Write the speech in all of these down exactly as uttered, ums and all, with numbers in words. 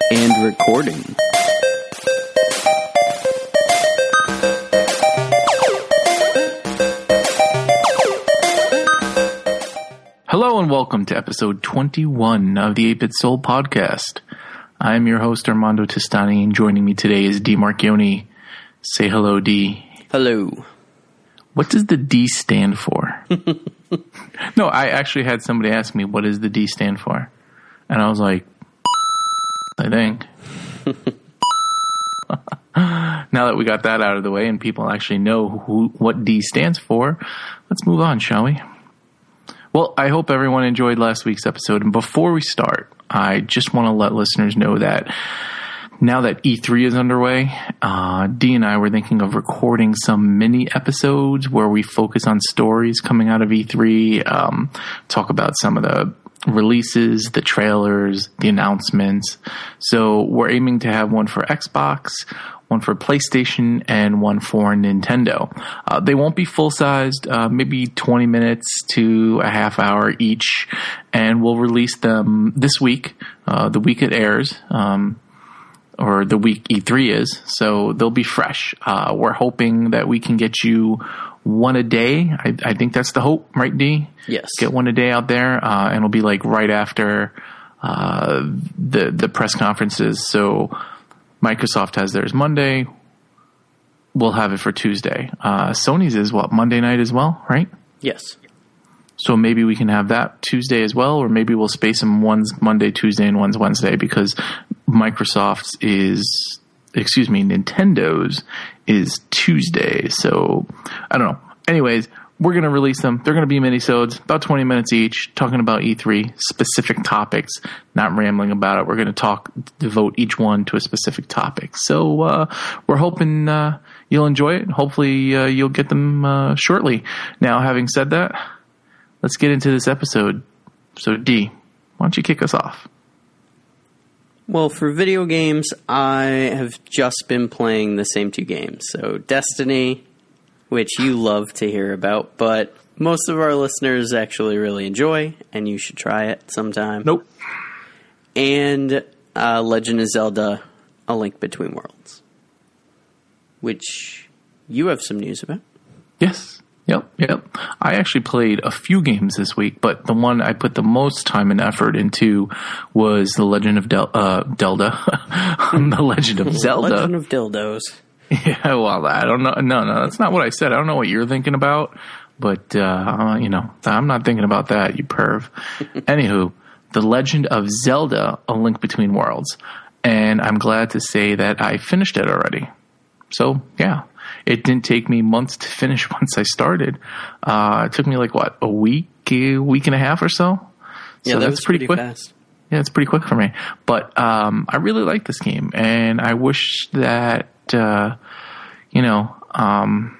And recording. Hello and welcome to episode twenty-one of the eight-Bit Soul podcast. I'm your host Armando Testani, and joining me today is D. Marchioni. Say hello, D. Hello. What does the D stand for? No, I actually had somebody ask me, what does the D stand for? And I was like, I think. Now that we got that out of the way and people actually know who, what D stands for, let's move on, shall we? Well, I hope everyone enjoyed last week's episode. And before we start, I just want to let listeners know that now that E three is underway, uh, Dee and I were thinking of recording some mini episodes where we focus on stories coming out of E three, um, talk about some of the releases, the trailers, the announcements. So we're aiming to have one for Xbox, one for PlayStation, and one for Nintendo. Uh, they won't be full-sized, uh, maybe twenty minutes to a half hour each, and we'll release them this week, uh, the week it airs, um, or the week E three is, so they'll be fresh. Uh, we're hoping that we can get you one a day. I, I think that's the hope, right, D? Yes. Get one a day out there, uh, and it'll be like right after uh, the the press conferences. So Microsoft has theirs Monday. We'll have it for Tuesday. Uh, Sony's is what, Monday night as well, right? Yes. So maybe we can have that Tuesday as well, or maybe we'll space them one's Monday, Tuesday, and one's Wednesday, because Microsoft's is, excuse me, Nintendo's is Tuesday. So I don't know. Anyways, we're going to release them. They're going to be minisodes, about twenty minutes each, talking about E three, specific topics, not rambling about it. We're going to talk, devote each one to a specific topic. So uh, we're hoping uh, you'll enjoy it. Hopefully uh, you'll get them uh, shortly. Now, having said that, let's get into this episode. So, D, why don't you kick us off? Well, for video games, I have just been playing the same two games. So, Destiny, which you love to hear about, but most of our listeners actually really enjoy, and you should try it sometime. Nope. And uh, Legend of Zelda, A Link Between Worlds, which you have some news about. Yes. Yep, yep. I actually played a few games this week, but the one I put the most time and effort into was The Legend of Del- uh, Delda. The Legend of Zelda. Legend of Dildos. Yeah, well, I don't know. No, no, that's not what I said. I don't know what you're thinking about, but, uh, you know, I'm not thinking about that, you perv. Anywho, The Legend of Zelda, A Link Between Worlds. And I'm glad to say that I finished it already. So, yeah. It didn't take me months to finish once I started. Uh, it took me like, what, a week, a week and a half or so? Yeah, so that that's was pretty, pretty quick. fast. Yeah, it's pretty quick for me. But um, I really like this game, and I wish that, uh, you know, um,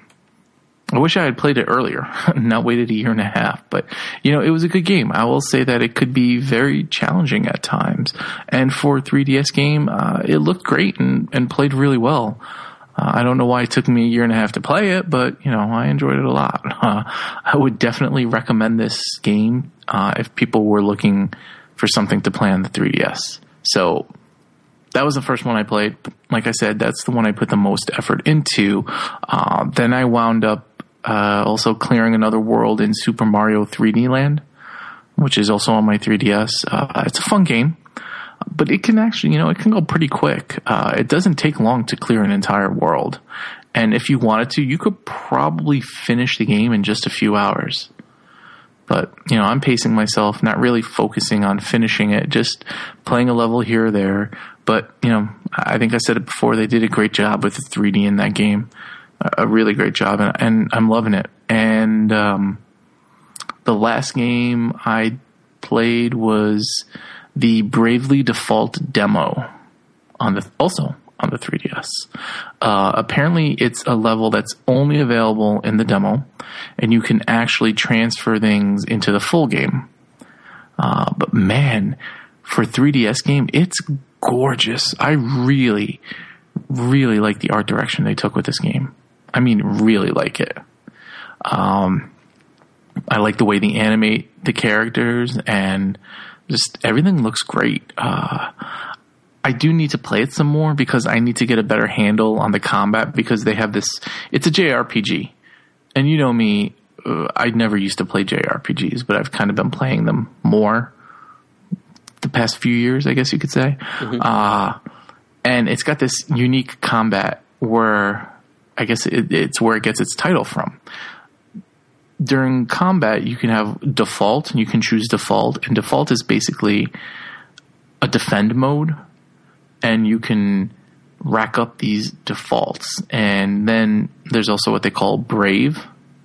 I wish I had played it earlier, not waited a year and a half. But, you know, it was a good game. I will say that it could be very challenging at times. And for a three D S game, uh, it looked great and, and played really well. Uh, I don't know why it took me a year and a half to play it, but, you know, I enjoyed it a lot. Uh, I would definitely recommend this game uh, if people were looking for something to play on the three D S. So that was the first one I played. Like I said, that's the one I put the most effort into. Uh, then I wound up uh, also clearing another world in Super Mario three D Land, which is also on my three D S. Uh, it's a fun game. But it can actually, you know, it can go pretty quick. Uh, it doesn't take long to clear an entire world. And if you wanted to, you could probably finish the game in just a few hours. But, you know, I'm pacing myself, not really focusing on finishing it, just playing a level here or there. But, you know, I think I said it before, they did a great job with the three D in that game. A really great job, and, and I'm loving it. And um, the last game I played was the Bravely Default demo on the also on the three D S. Uh, apparently, it's a level that's only available in the demo, and you can actually transfer things into the full game. Uh, but man, for a three D S game, it's gorgeous. I really, really like the art direction they took with this game. I mean, really like it. Um, I like the way they animate the characters, and just everything looks great. Uh, I do need to play it some more because I need to get a better handle on the combat because they have this. It's a J R P G, and you know me, uh, I never used to play J R P Gs, but I've kind of been playing them more the past few years, I guess you could say. Mm-hmm. Uh, and it's got this unique combat where I guess it, it's where it gets its title from. During combat, you can have default, and you can choose default, and default is basically a defend mode, and you can rack up these defaults. And then there's also what they call brave,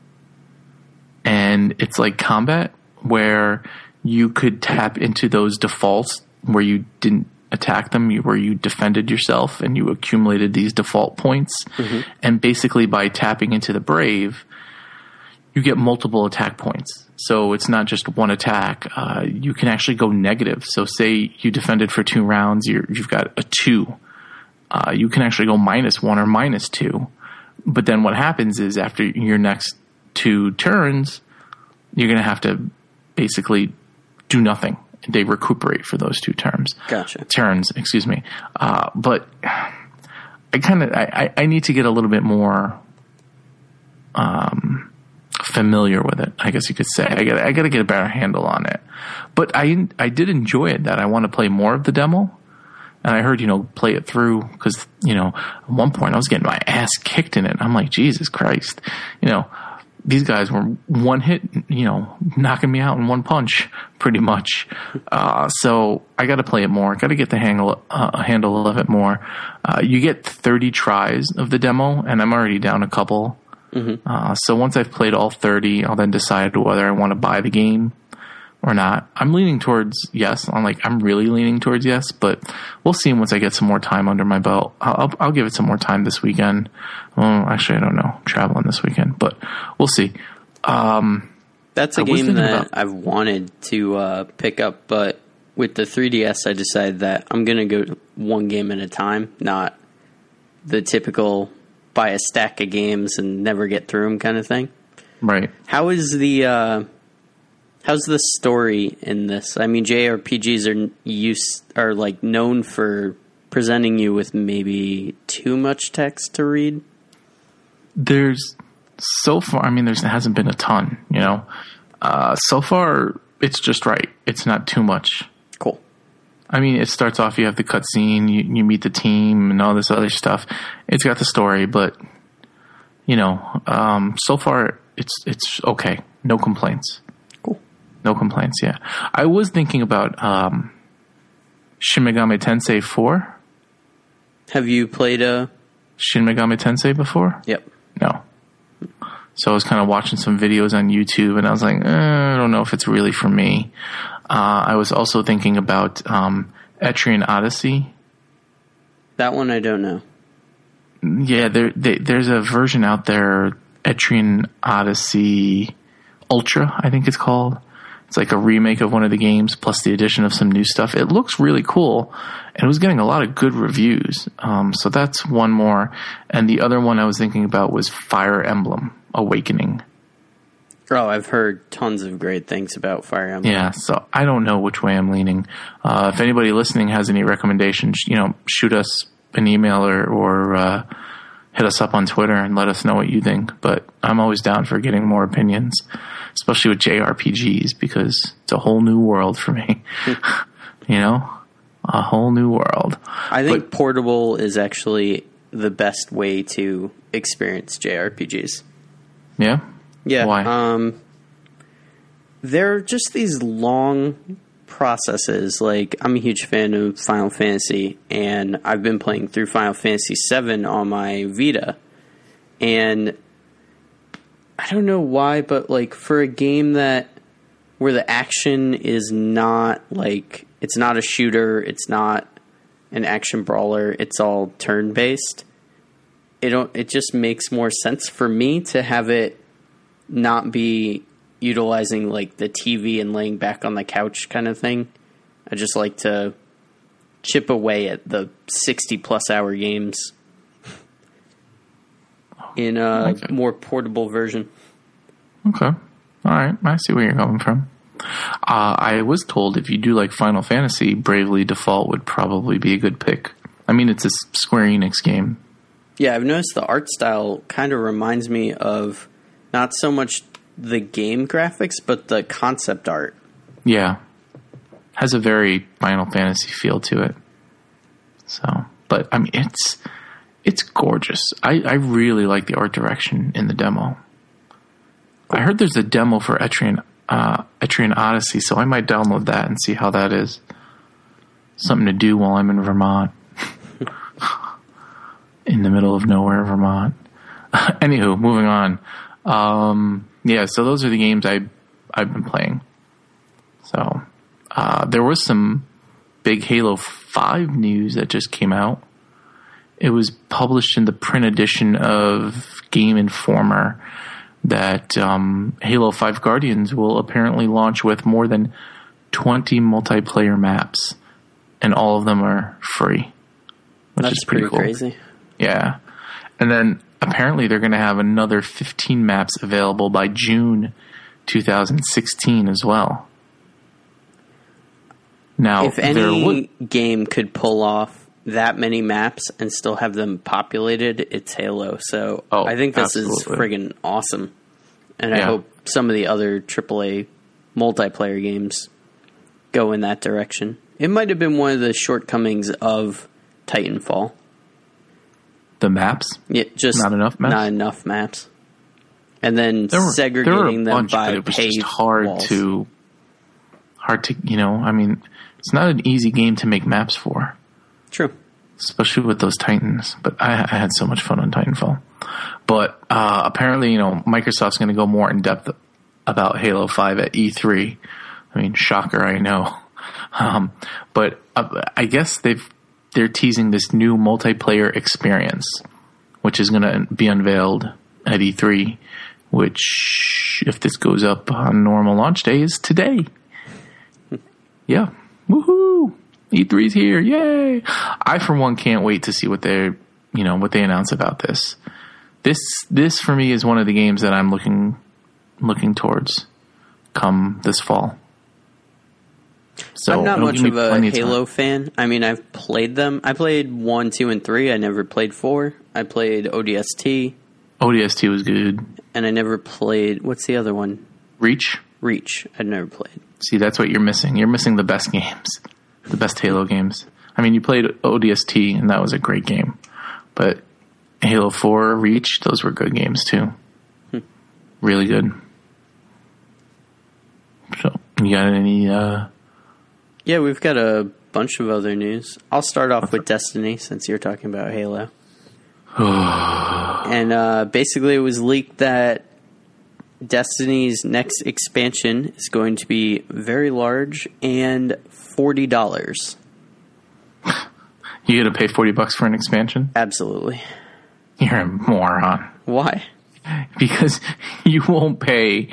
and it's like combat where you could tap into those defaults where you didn't attack them, you, where you defended yourself and you accumulated these default points. Mm-hmm. And basically by tapping into the brave, you get multiple attack points. So it's not just one attack. Uh, you can actually go negative. So say you defended for two rounds, you're, you've got a two. Uh, you can actually go minus one or minus two. But then what happens is after your next two turns, you're going to have to basically do nothing. They recuperate for those two terms. Gotcha. Turns, excuse me. Uh, but I kind of, I, I need to get a little bit more, um, familiar with it, I guess you could say. I got I got to get a better handle on it. But I I did enjoy it. That I want to play more of the demo, and I heard you know play it through because you know at one point I was getting my ass kicked in it. I'm like, Jesus Christ, you know these guys were one hit, you know, knocking me out in one punch, pretty much. Uh, so I got to play it more. Got to get the handle uh, handle of it more. Uh, you get thirty tries of the demo, and I'm already down a couple. Mm-hmm. Uh, so once I've played all thirty, I'll then decide whether I want to buy the game or not. I'm leaning towards yes. I'm like I'm really leaning towards yes, but we'll see once I get some more time under my belt. I'll, I'll, I'll give it some more time this weekend. Well, actually, I don't know. I'm traveling this weekend, but we'll see. Um, That's a game that about, I've wanted to uh, pick up, but with the three D S, I decided that I'm going to go one game at a time, not the typical buy a stack of games and never get through them kind of thing. Right. How is the uh, how's the story in this? I mean, J R P Gs are used are like known for presenting you with maybe too much text to read. There's so far. I mean, there hasn't been a ton. You know, uh, so far it's just right. It's not too much. Cool. I mean, it starts off, you have the cutscene, you, you meet the team and all this other stuff. It's got the story, but, you know, um, so far it's it's okay. No complaints. Cool. No complaints, yeah. I was thinking about um, Shin Megami Tensei four. Have you played a... Shin Megami Tensei before? Yep. No. So I was kind of watching some videos on YouTube, and I was like, eh, I don't know if it's really for me. Uh, I was also thinking about um, Etrian Odyssey. That one I don't know. Yeah, there, they, there's a version out there, Etrian Odyssey Ultra, I think it's called. It's like a remake of one of the games, plus the addition of some new stuff. It looks really cool, and it was getting a lot of good reviews. Um, so that's one more. And the other one I was thinking about was Fire Emblem Awakening. Oh, I've heard tons of great things about Fire Emblem. Yeah, so I don't know which way I'm leaning. Uh, if anybody listening has any recommendations, you know, shoot us an email or, or uh, hit us up on Twitter and let us know what you think. But I'm always down for getting more opinions, especially with J R P Gs, because it's a whole new world for me. You know, a whole new world. I think but, portable is actually the best way to experience J R P Gs. Yeah? Yeah. Why? Um, they're just these long processes. Like, I'm a huge fan of Final Fantasy, and I've been playing through Final Fantasy seven on my Vita. And I don't know why, but like for a game that where the action is not like it's not a shooter, it's not an action brawler, it's all turn based. It don't. It just makes more sense for me to have it not be utilizing like the T V and laying back on the couch kind of thing. I just like to chip away at the sixty plus hour games in a okay. more portable version. Okay. All right. I see where you're coming from. Uh, I was told if you do like Final Fantasy, Bravely Default would probably be a good pick. I mean, it's a Square Enix game. Yeah, I've noticed the art style kind of reminds me of not so much the game graphics, but the concept art. Yeah. Has a very Final Fantasy feel to it. So, but I mean, it's it's gorgeous. I, I really like the art direction in the demo. I heard there's a demo for Etrian, uh, Etrian Odyssey, so I might download that and see how that is. Something to do while I'm in Vermont. In the middle of nowhere, Vermont. Anywho, moving on. Um, yeah, so those are the games I, I've been playing. So, uh, there was some big Halo five news that just came out. It was published in the print edition of Game Informer that um, Halo five Guardians will apparently launch with more than twenty multiplayer maps, and all of them are free, which That's is pretty, pretty cool. crazy. Yeah. And then apparently they're going to have another fifteen maps available by June twenty sixteen as well. Now, if any would- game could pull off that many maps and still have them populated, it's Halo. So oh, I think this absolutely. is friggin' awesome. And yeah. I hope some of the other triple A multiplayer games go in that direction. It might have been one of the shortcomings of Titanfall. The maps? Yeah, just not enough maps. Not enough maps. And then there were, segregating there were a them bunch, by but it was paved just hard walls. to hard to you know. I mean, it's not an easy game to make maps for. True. Especially with those Titans. But I, I had so much fun on Titanfall. But uh, apparently, you know, Microsoft's going to go more in depth about Halo five at E three. I mean, shocker, I know. Um, but uh, I guess they've they're teasing this new multiplayer experience, which is going to be unveiled at E three. Which, if this goes up on normal launch day, is today. Yeah, woohoo! E three's here, yay! I, for one, can't wait to see what they, you know, what they announce about this. This, this for me is one of the games that I'm looking, looking towards, come this fall. So I'm not much of a Halo of fan. I mean, I've played them. I played one, two, and three. I never played four. I played O D S T. O D S T was good. And I never played. What's the other one? Reach. Reach. I'd never played. See, that's what you're missing. You're missing the best games. The best Halo games. I mean, you played O D S T, and that was a great game. But Halo four, Reach, those were good games, too. Hmm. Really good. So, you got any... Uh... Yeah, we've got a bunch of other news. I'll start off with Destiny, since you're talking about Halo. And uh, basically, it was leaked that Destiny's next expansion is going to be very large and forty dollars. You got to pay forty bucks for an expansion? Absolutely. You're a moron. Why? Because you won't pay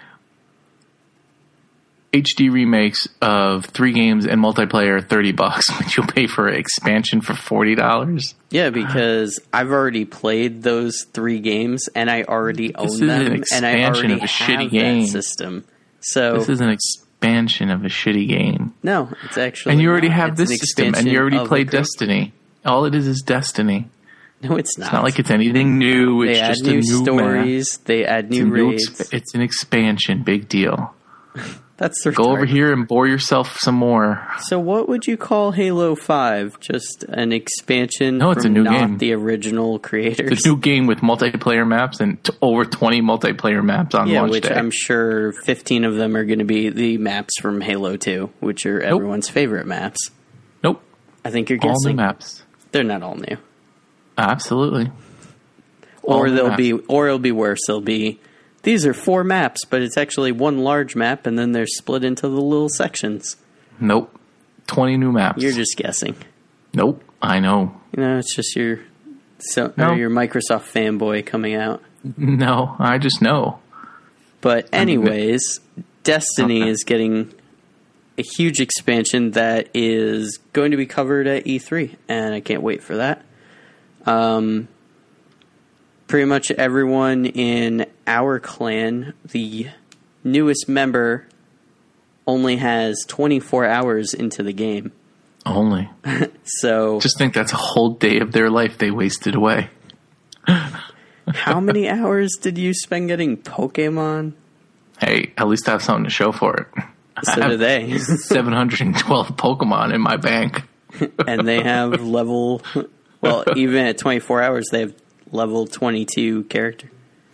H D remakes of three games and multiplayer thirty bucks, but you'll pay for an expansion for forty dollars. Yeah, because I've already played those three games and I already own this is them, an and I already of a have shitty game. that system. So this is an expansion of a shitty game. No, it's actually and you already not. have It's this an system, and you already of played a great- Destiny. All it is is Destiny. No, it's not. It's not like it's anything new. It's they add just new a new stories. map. They add It's new a new raids. exp- it's an expansion. Big deal. That's the Go over here and bore yourself some more. So, what would you call Halo five? Just an expansion? No, it's from a new not game. The original creators. It's a new game with multiplayer maps and t- over twenty multiplayer maps on yeah, launch which day. I'm sure fifteen of them are going to be the maps from Halo two, which are Nope. everyone's favorite maps. Nope. I think you're All guessing. new maps. They're not all new. Absolutely. Or All they'll maps. be, or it'll be worse. They'll be, these are four maps, but it's actually one large map, and then they're split into the little sections. Nope. twenty new maps. You're just guessing. Nope. I know. You know, it's just your, so No. or your Microsoft fanboy coming out. No, I just know. But anyways, Destiny Okay. is getting a huge expansion that is going to be covered at E three, and I can't wait for that. Um, pretty much everyone in our clan, the newest member only has twenty-four hours into the game. Only. So just think that's a whole day of their life they wasted away. How many hours did you spend getting Pokemon? Hey, at least I have something to show for it. So do they. seven hundred twelve Pokemon in my bank. And they have level... Well, even at twenty-four hours, they have level twenty-two character.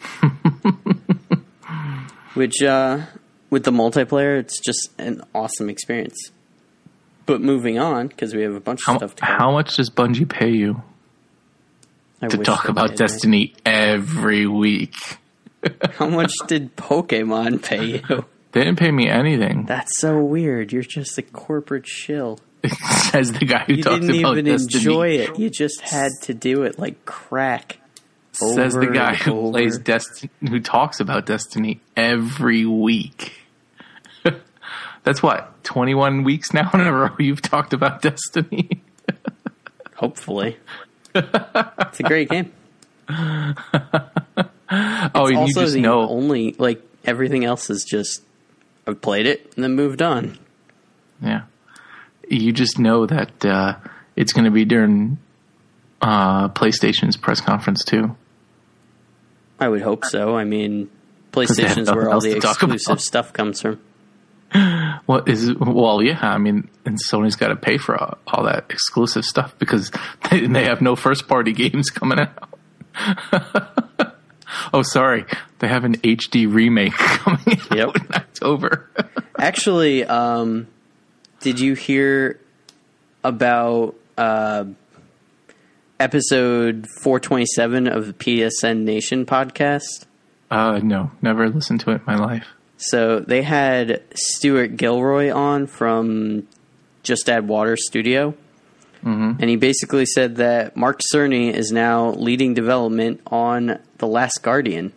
Which, uh, with the multiplayer, it's just an awesome experience. But moving on, because we have a bunch of how, stuff to cover. How much does Bungie pay you I to wish talk they about did, Destiny right? every week? How much did Pokemon pay you? They didn't pay me anything. That's so weird. You're just a corporate shill. Says the guy who you talks didn't about even Destiny. enjoy it. You just had to do it like crack. Says the guy who over. plays Destiny, who talks about Destiny every week. That's what, twenty-one weeks now in a row you've talked about Destiny? Hopefully. It's a great game. Oh, it's you also just the know. Only, like, everything else is just, I've played it and then moved on. Yeah. You just know that uh, it's going to be during uh, PlayStation's press conference, too. I would hope so. I mean, PlayStation's where all the exclusive stuff comes from. What is well, yeah. I mean, and Sony's got to pay for all, all that exclusive stuff because they, they have no first party games coming out. Oh, sorry, they have an H D remake coming out yep. in October. Actually, um, did you hear about uh, episode four twenty-seven of the P S N Nation podcast? Uh, no, never listened to it in my life. So they had Stuart Gilroy on from Just Add Water Studio. Mm-hmm. And he basically said that Mark Cerny is now leading development on The Last Guardian.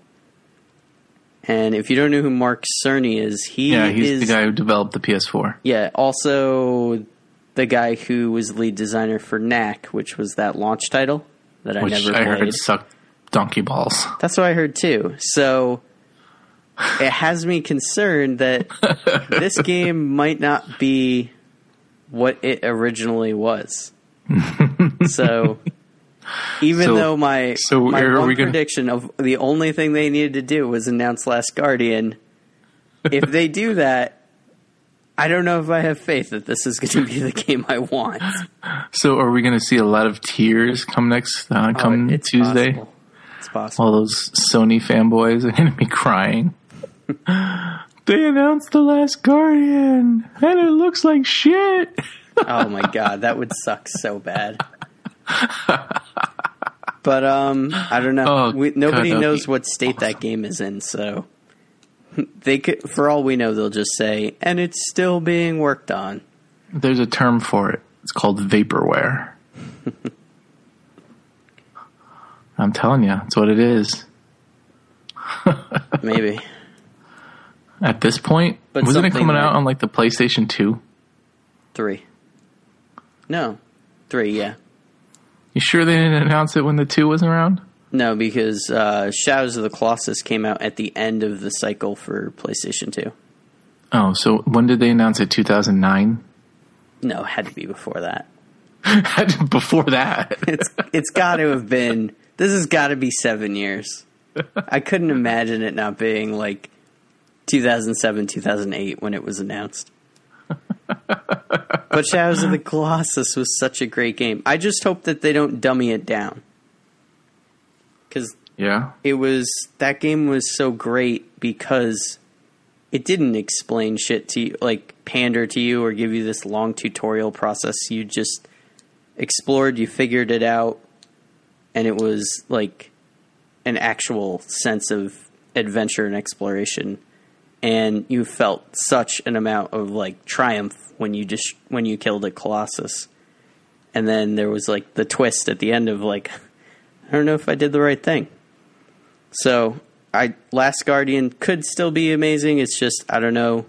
And if you don't know who Mark Cerny is, he yeah, he's is... the guy who developed the P S four. Yeah, also the guy who was lead designer for Knack, which was that launch title that I which never I played. heard sucked donkey balls. That's what I heard too. So... it has me concerned that this game might not be what it originally was. So, even so, though my, so my are one we gonna... prediction of the only thing they needed to do was announce Last Guardian, if they do that, I don't know if I have faith that this is going to be the game I want. So, are we going to see a lot of tears come next uh, come oh, it's Tuesday? Possible. It's possible. All those Sony fanboys are going to be crying. They announced The Last Guardian, and it looks like shit. Oh my god, that would suck so bad. But um, I don't know. Oh, we, nobody God, knows what state awesome. that game is in, so they could, for all we know, they'll just say, "And it's still being worked on." There's a term for it. It's called vaporware. I'm telling you, that's what it is. Maybe. At this point, but wasn't it coming like out on like the PlayStation two? Three. No. Three, yeah. You sure they didn't announce it when the two was around? No, because uh, Shadows of the Colossus came out at the end of the cycle for PlayStation two. Oh, so when did they announce it? two thousand nine? No, it had to be before that. Before that? it's It's got to have been... This has got to be seven years. I couldn't imagine it not being like... two thousand seven, two thousand eight when it was announced. But Shadows of the Colossus was such a great game. I just hope that they don't dummy it down. Because yeah. it was that game was so great because it didn't explain shit to you, like pander to you or give you this long tutorial process. You just explored, you figured it out, and it was like an actual sense of adventure and exploration. And you felt such an amount of like triumph when you just when you killed a Colossus. And then there was like the twist at the end of like, I don't know if I did the right thing. So I Last Guardian could still be amazing. It's just I don't know.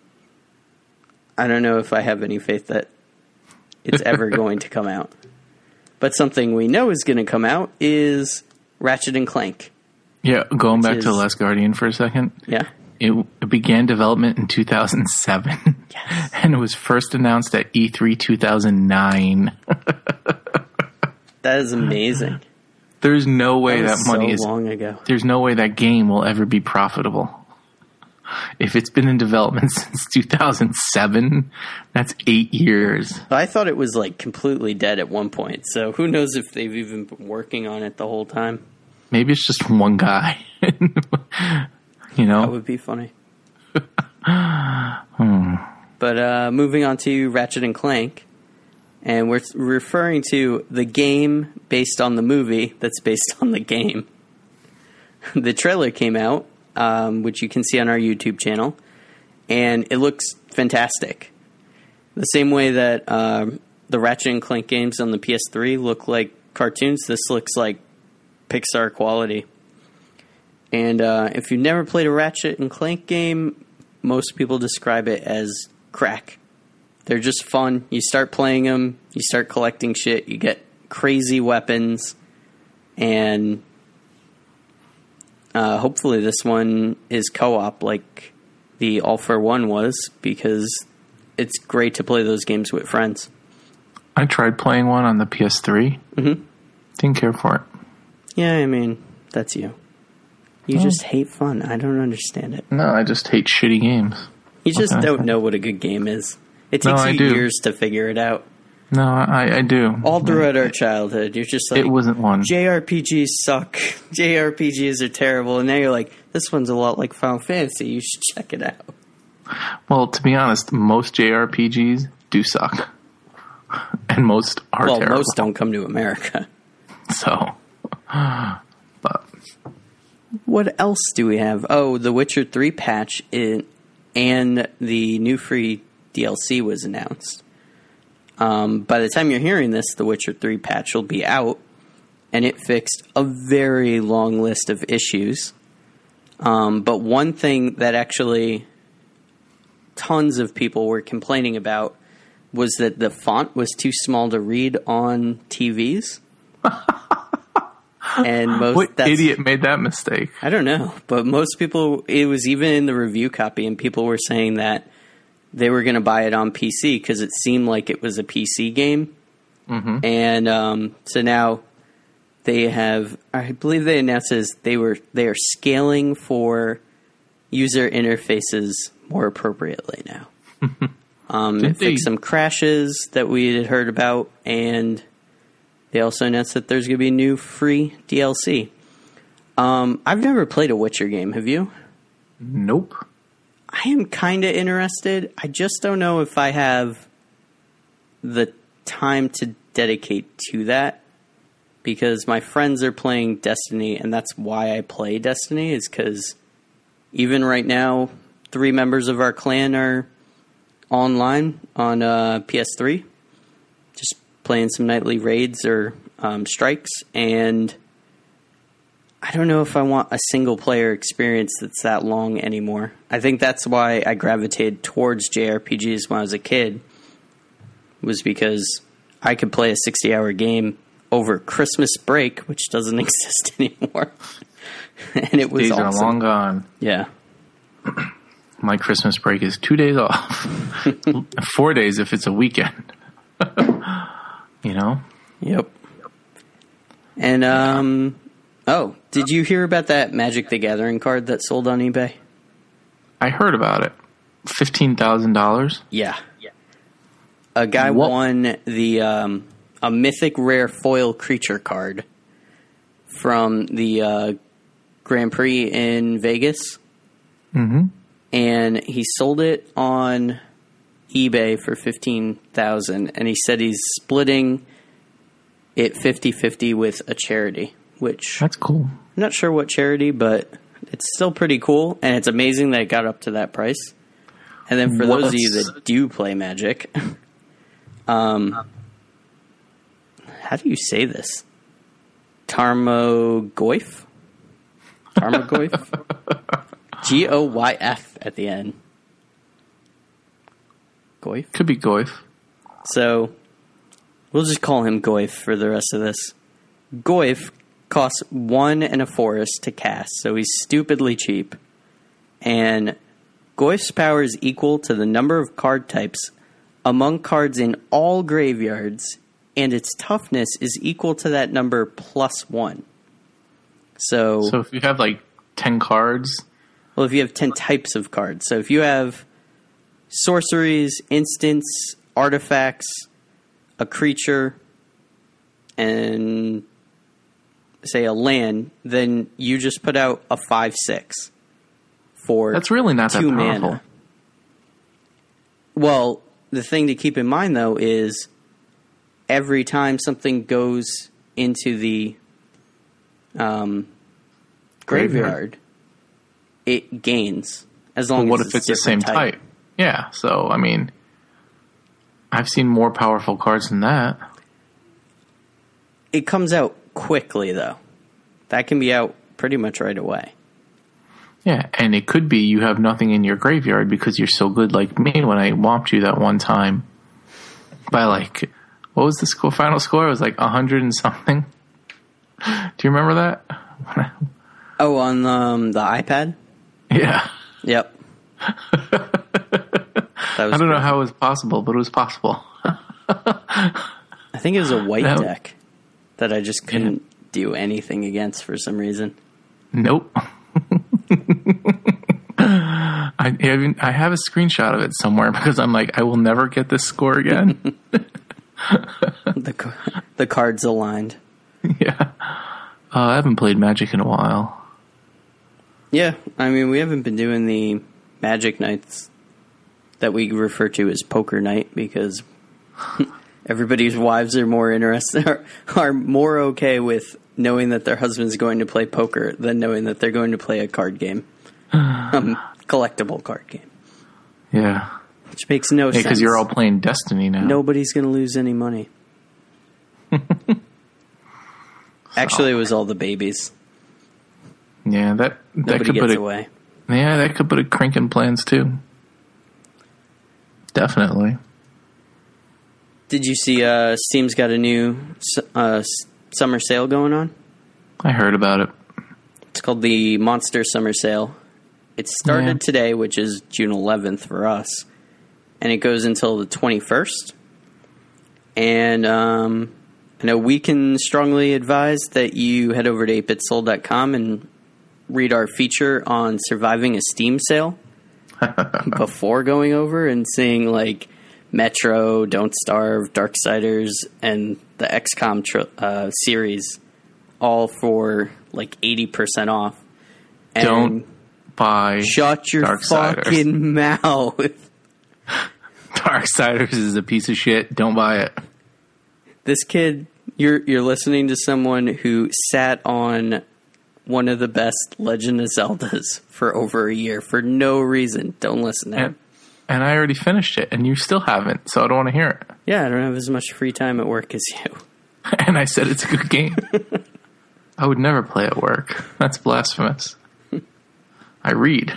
I don't know if I have any faith that it's ever going to come out. But something we know is going to come out is Ratchet and Clank. Yeah, going back is, to The Last Guardian for a second. Yeah. It, it began development in two thousand seven. Yes. And it was first announced at E three two thousand nine. That is amazing. There's no way that, that, was money so is. long ago. There's no way that game will ever be profitable. If it's been in development since two thousand seven, that's eight years. I thought it was like completely dead at one point. So who knows if they've even been working on it the whole time? Maybe it's just one guy. You know? That would be funny. hmm. But uh, moving on to Ratchet and Clank. And we're referring to the game based on the movie that's based on the game. The trailer came out, um, which you can see on our YouTube channel, and it looks fantastic. The same way that um, the Ratchet and Clank games on the P S three look like cartoons, this looks like Pixar quality. And uh, if you've never played a Ratchet and Clank game, most people describe it as crack. They're just fun. You start playing them, you start collecting shit, you get crazy weapons, and uh, hopefully this one is co-op like the All for One was, because it's great to play those games with friends. I tried playing one on the P S three. Mm-hmm. Didn't care for it. Yeah, I mean, that's you. You Oh. just hate fun. I don't understand it. No, I just hate shitty games. You What just can I don't say? know what a good game is. It No, takes I you do. years to figure it out. No, I, I do. All throughout our childhood, you're just like, It wasn't one. J R P Gs suck. J R P Gs are terrible. And now you're like, this one's a lot like Final Fantasy. You should check it out. Well, to be honest, most J R P Gs do suck. And most are well, terrible. most don't come to America. So, but What else do we have? Oh, the Witcher three patch in, and the new free D L C was announced. Um, by the time you're hearing this, the Witcher three patch will be out, and it fixed a very long list of issues. Um, but one thing that actually tons of people were complaining about was that the font was too small to read on T Vs. And most what that's, idiot made that mistake? I don't know, but most people, it was even in the review copy, and people were saying that they were going to buy it on P C because it seemed like it was a P C game. Mm-hmm. And um, so now they have, I believe they announced is they were they are scaling for user interfaces more appropriately now. um, it fixed some crashes that we had heard about, and they also announced that there's going to be new free D L C. Um, I've never played a Witcher game. Have you? Nope. I am kind of interested. I just don't know if I have the time to dedicate to that, because my friends are playing Destiny, and that's why I play Destiny, is because even right now, three members of our clan are online on uh, P S three, just playing some nightly raids or um, strikes, and I don't know if I want a single-player experience that's that long anymore. I think that's why I gravitated towards J R P Gs when I was a kid, was because I could play a sixty-hour game over Christmas break, which doesn't exist anymore. And it was Days awesome. are long gone. Yeah. My Christmas break is two days off. Four days if it's a weekend. You know? Yep. And, um... oh, did you hear about that Magic the Gathering card that sold on eBay? I heard about it. fifteen thousand dollars? Yeah. A guy What? won the um, a mythic rare foil creature card from the uh, Grand Prix in Vegas. Mm-hmm. And he sold it on eBay for fifteen thousand dollars. And he said he's splitting it fifty-fifty with a charity, which That's cool. I'm not sure what charity, but it's still pretty cool, and it's amazing that it got up to that price. And then for those of you What's- that do play Magic, um, how do you say this? Tarmogoyf? Tarmogoyf? G O Y F at the end. Goyf? Could be Goyf. So, we'll just call him Goyf for the rest of this. Goyf costs one and a forest to cast, so he's stupidly cheap. and Goyf's power is equal to the number of card types among cards in all graveyards, and its toughness is equal to that number plus one. So, so if you have like ten cards, well, if you have ten types of cards, so if you have sorceries, instants, artifacts, a creature, and say a land, then you just put out a five six for that's really not that two powerful. Mana. Well, the thing to keep in mind though is every time something goes into the um, graveyard, graveyard, it gains as long but what as if it's, it's the same type. type? Yeah, so I mean, I've seen more powerful cards than that. It comes out quickly, though. That can be out pretty much right away. Yeah, and it could be you have nothing in your graveyard because you're so good like me when I whomped you that one time by like, what was the score, final score? It was like a hundred and something. Do you remember that? Oh, on um, the iPad? Yeah. Yep. I don't know how it was possible, but it was possible. I think it was a white that, deck that I just couldn't yeah. do anything against for some reason. Nope. I even, I have a screenshot of it somewhere because I'm like, I will never get this score again. the the cards aligned. Yeah. Uh, I haven't played Magic in a while. Yeah, I mean, we haven't been doing the Magic nights that we refer to as poker night because everybody's wives are more interested, are, are more okay with knowing that their husband's going to play poker than knowing that they're going to play a card game, um, collectible card game. Yeah, which makes no yeah, sense because you're all playing Destiny now. Nobody's going to lose any money. Actually, it was all the babies. Yeah, that that Nobody could gets put a, away. Yeah, that could put a crink in plans too. Definitely. Did you see uh, Steam's got a new uh, summer sale going on? I heard about it. It's called the Monster Summer Sale. It started yeah. today, which is June eleventh for us, and it goes until the twenty-first. And um, I know we can strongly advise that you head over to eight bit soul dot com and read our feature on surviving a Steam sale before going over and seeing like Metro, Don't Starve, Darksiders, and the X COM tr- uh, series all for like eighty percent off. And Don't buy shut your Darksiders. fucking mouth. Darksiders is a piece of shit. Don't buy it. This kid, you're you're listening to someone who sat on one of the best Legend of Zeldas for over a year for no reason. Don't listen to him. And, and I already finished it, and you still haven't, so I don't want to hear it. Yeah, I don't have as much free time at work as you. And I said it's a good game. I would never play at work. That's blasphemous. I read.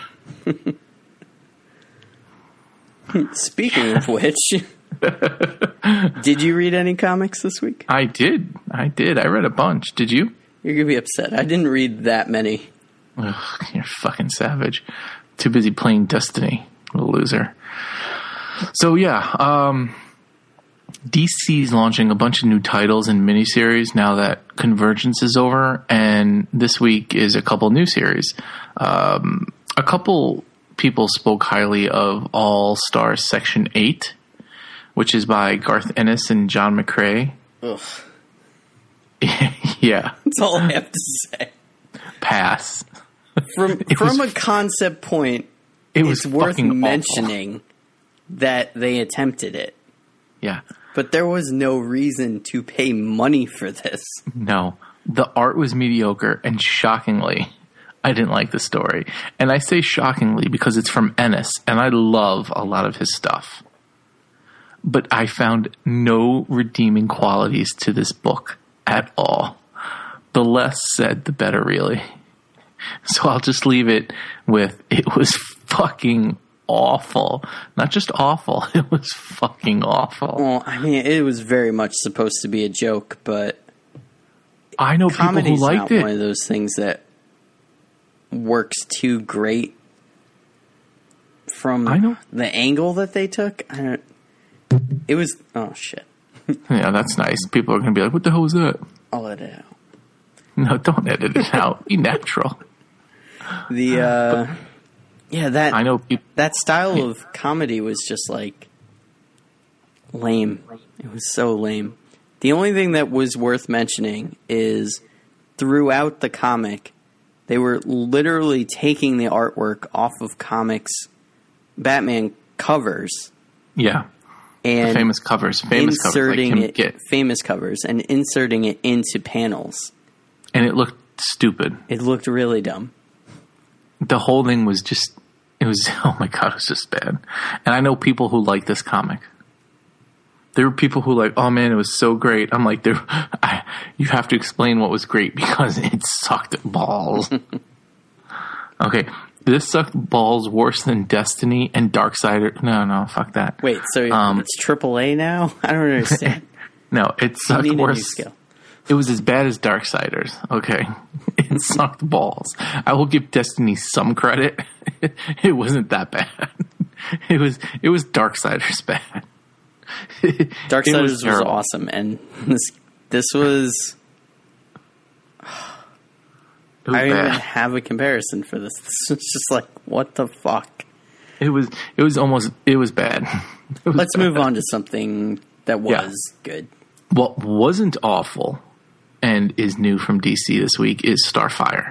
Speaking of which, did you read any comics this week? I did. I did. I read a bunch. Did you? You're going to be upset. I didn't read that many. Ugh, you're fucking savage. Too busy playing Destiny. What a loser. So, yeah. Um, D C's launching a bunch of new titles and miniseries now that Convergence is over. And this week is a couple new series. Um, a couple people spoke highly of All Stars Section eight, which is by Garth Ennis and John McCrea. Ugh. Yeah. That's all I have to say. Pass. From from was, a concept point, it was it's worth mentioning awful. that they attempted it. Yeah. But there was no reason to pay money for this. No. The art was mediocre, and shockingly, I didn't like the story. And I say shockingly because it's from Ennis, and I love a lot of his stuff. But I found no redeeming qualities to this book at all. The less said, the better, really. So I'll just leave it with, it was fucking awful. Not just awful, it was fucking awful. Well, I mean, it was very much supposed to be a joke, but I know people who liked not it. One of those things that works too great from I know. the angle that they took, I don't, it was, oh shit. Yeah, that's nice. People are going to be like, what the hell was that? I'll edit it out. No, don't edit it out. Be natural. The, uh, yeah, that, I know people, that style of comedy was just like lame. It was so lame. The only thing that was worth mentioning is throughout the comic, they were literally taking the artwork off of comics, Batman covers. Yeah. And the famous covers. Famous inserting covers. Like it, get. famous covers, and inserting it into panels. And it looked stupid. It looked really dumb. The whole thing was just, it was, oh my God, it was just bad. And I know people who like this comic. There were people who like, oh man, it was so great. I'm like, there, I, you have to explain what was great because it sucked balls. Okay, this sucked balls worse than Destiny and Darksider. No, no, fuck that. Wait, so um, it's triple A now? I don't understand. No, it sucked You need a new worse. skill. It was as bad as Darksiders. Okay, it sucked balls. I will give Destiny some credit. It wasn't that bad. It was. It was Darksiders bad. Darksiders was, was awesome, and this this was. was I don't bad. even have a comparison for this. This was just like, what the fuck? It was. It was almost. It was bad. It was Let's bad. move on to something that was Yeah. good. What wasn't awful and is new from D C this week is Starfire.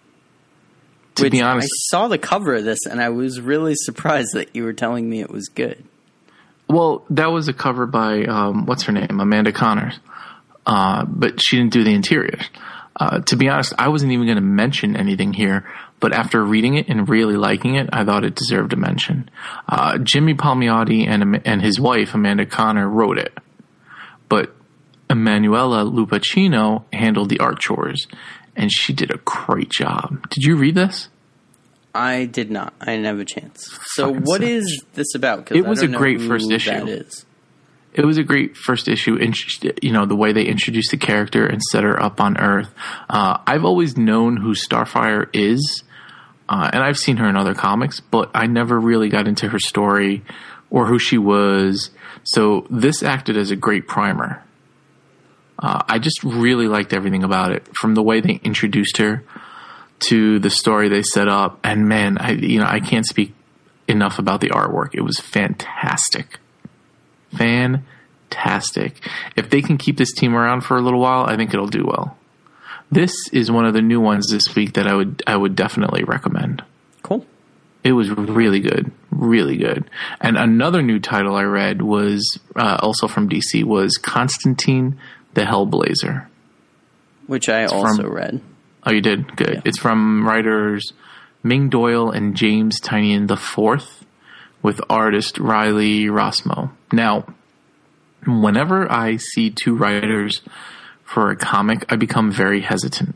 To Which be honest, I saw the cover of this, and I was really surprised that you were telling me it was good. well, that was a cover by um, what's her name, Amanda Connors, uh, but she didn't do the interiors. Uh, to be honest, I wasn't even going to mention anything here, but after reading it and really liking it, I thought it deserved a mention. Uh, Jimmy Palmiotti and and his wife Amanda Connor wrote it, but Emanuela Lupacchino handled the art chores, and she did a great job. Did you read this? I did not. I didn't have a chance. So Fucking what suck. is this about? 'Cause It I was don't a know great who first issue. That is. It was a great first issue. And you know the way they introduced the character and set her up on Earth. Uh, I've always known who Starfire is, uh, and I've seen her in other comics, but I never really got into her story or who she was. So this acted as a great primer. Uh, I just really liked everything about it, from the way they introduced her to the story they set up. And man, I you know I can't speak enough about the artwork. It was fantastic. Fantastic. If they can keep this team around for a little while, I think it'll do well. This is one of the new ones this week that I would I would definitely recommend. Cool. It was really good, really good. And another new title I read was uh, also from D C was Constantine the Hellblazer. Which I It's also from- read. Oh, you did? Good. Yeah. It's from writers Ming Doyle and James Tynion the Fourth, with artist Riley Rossmo. Now, whenever I see two writers for a comic, I become very hesitant.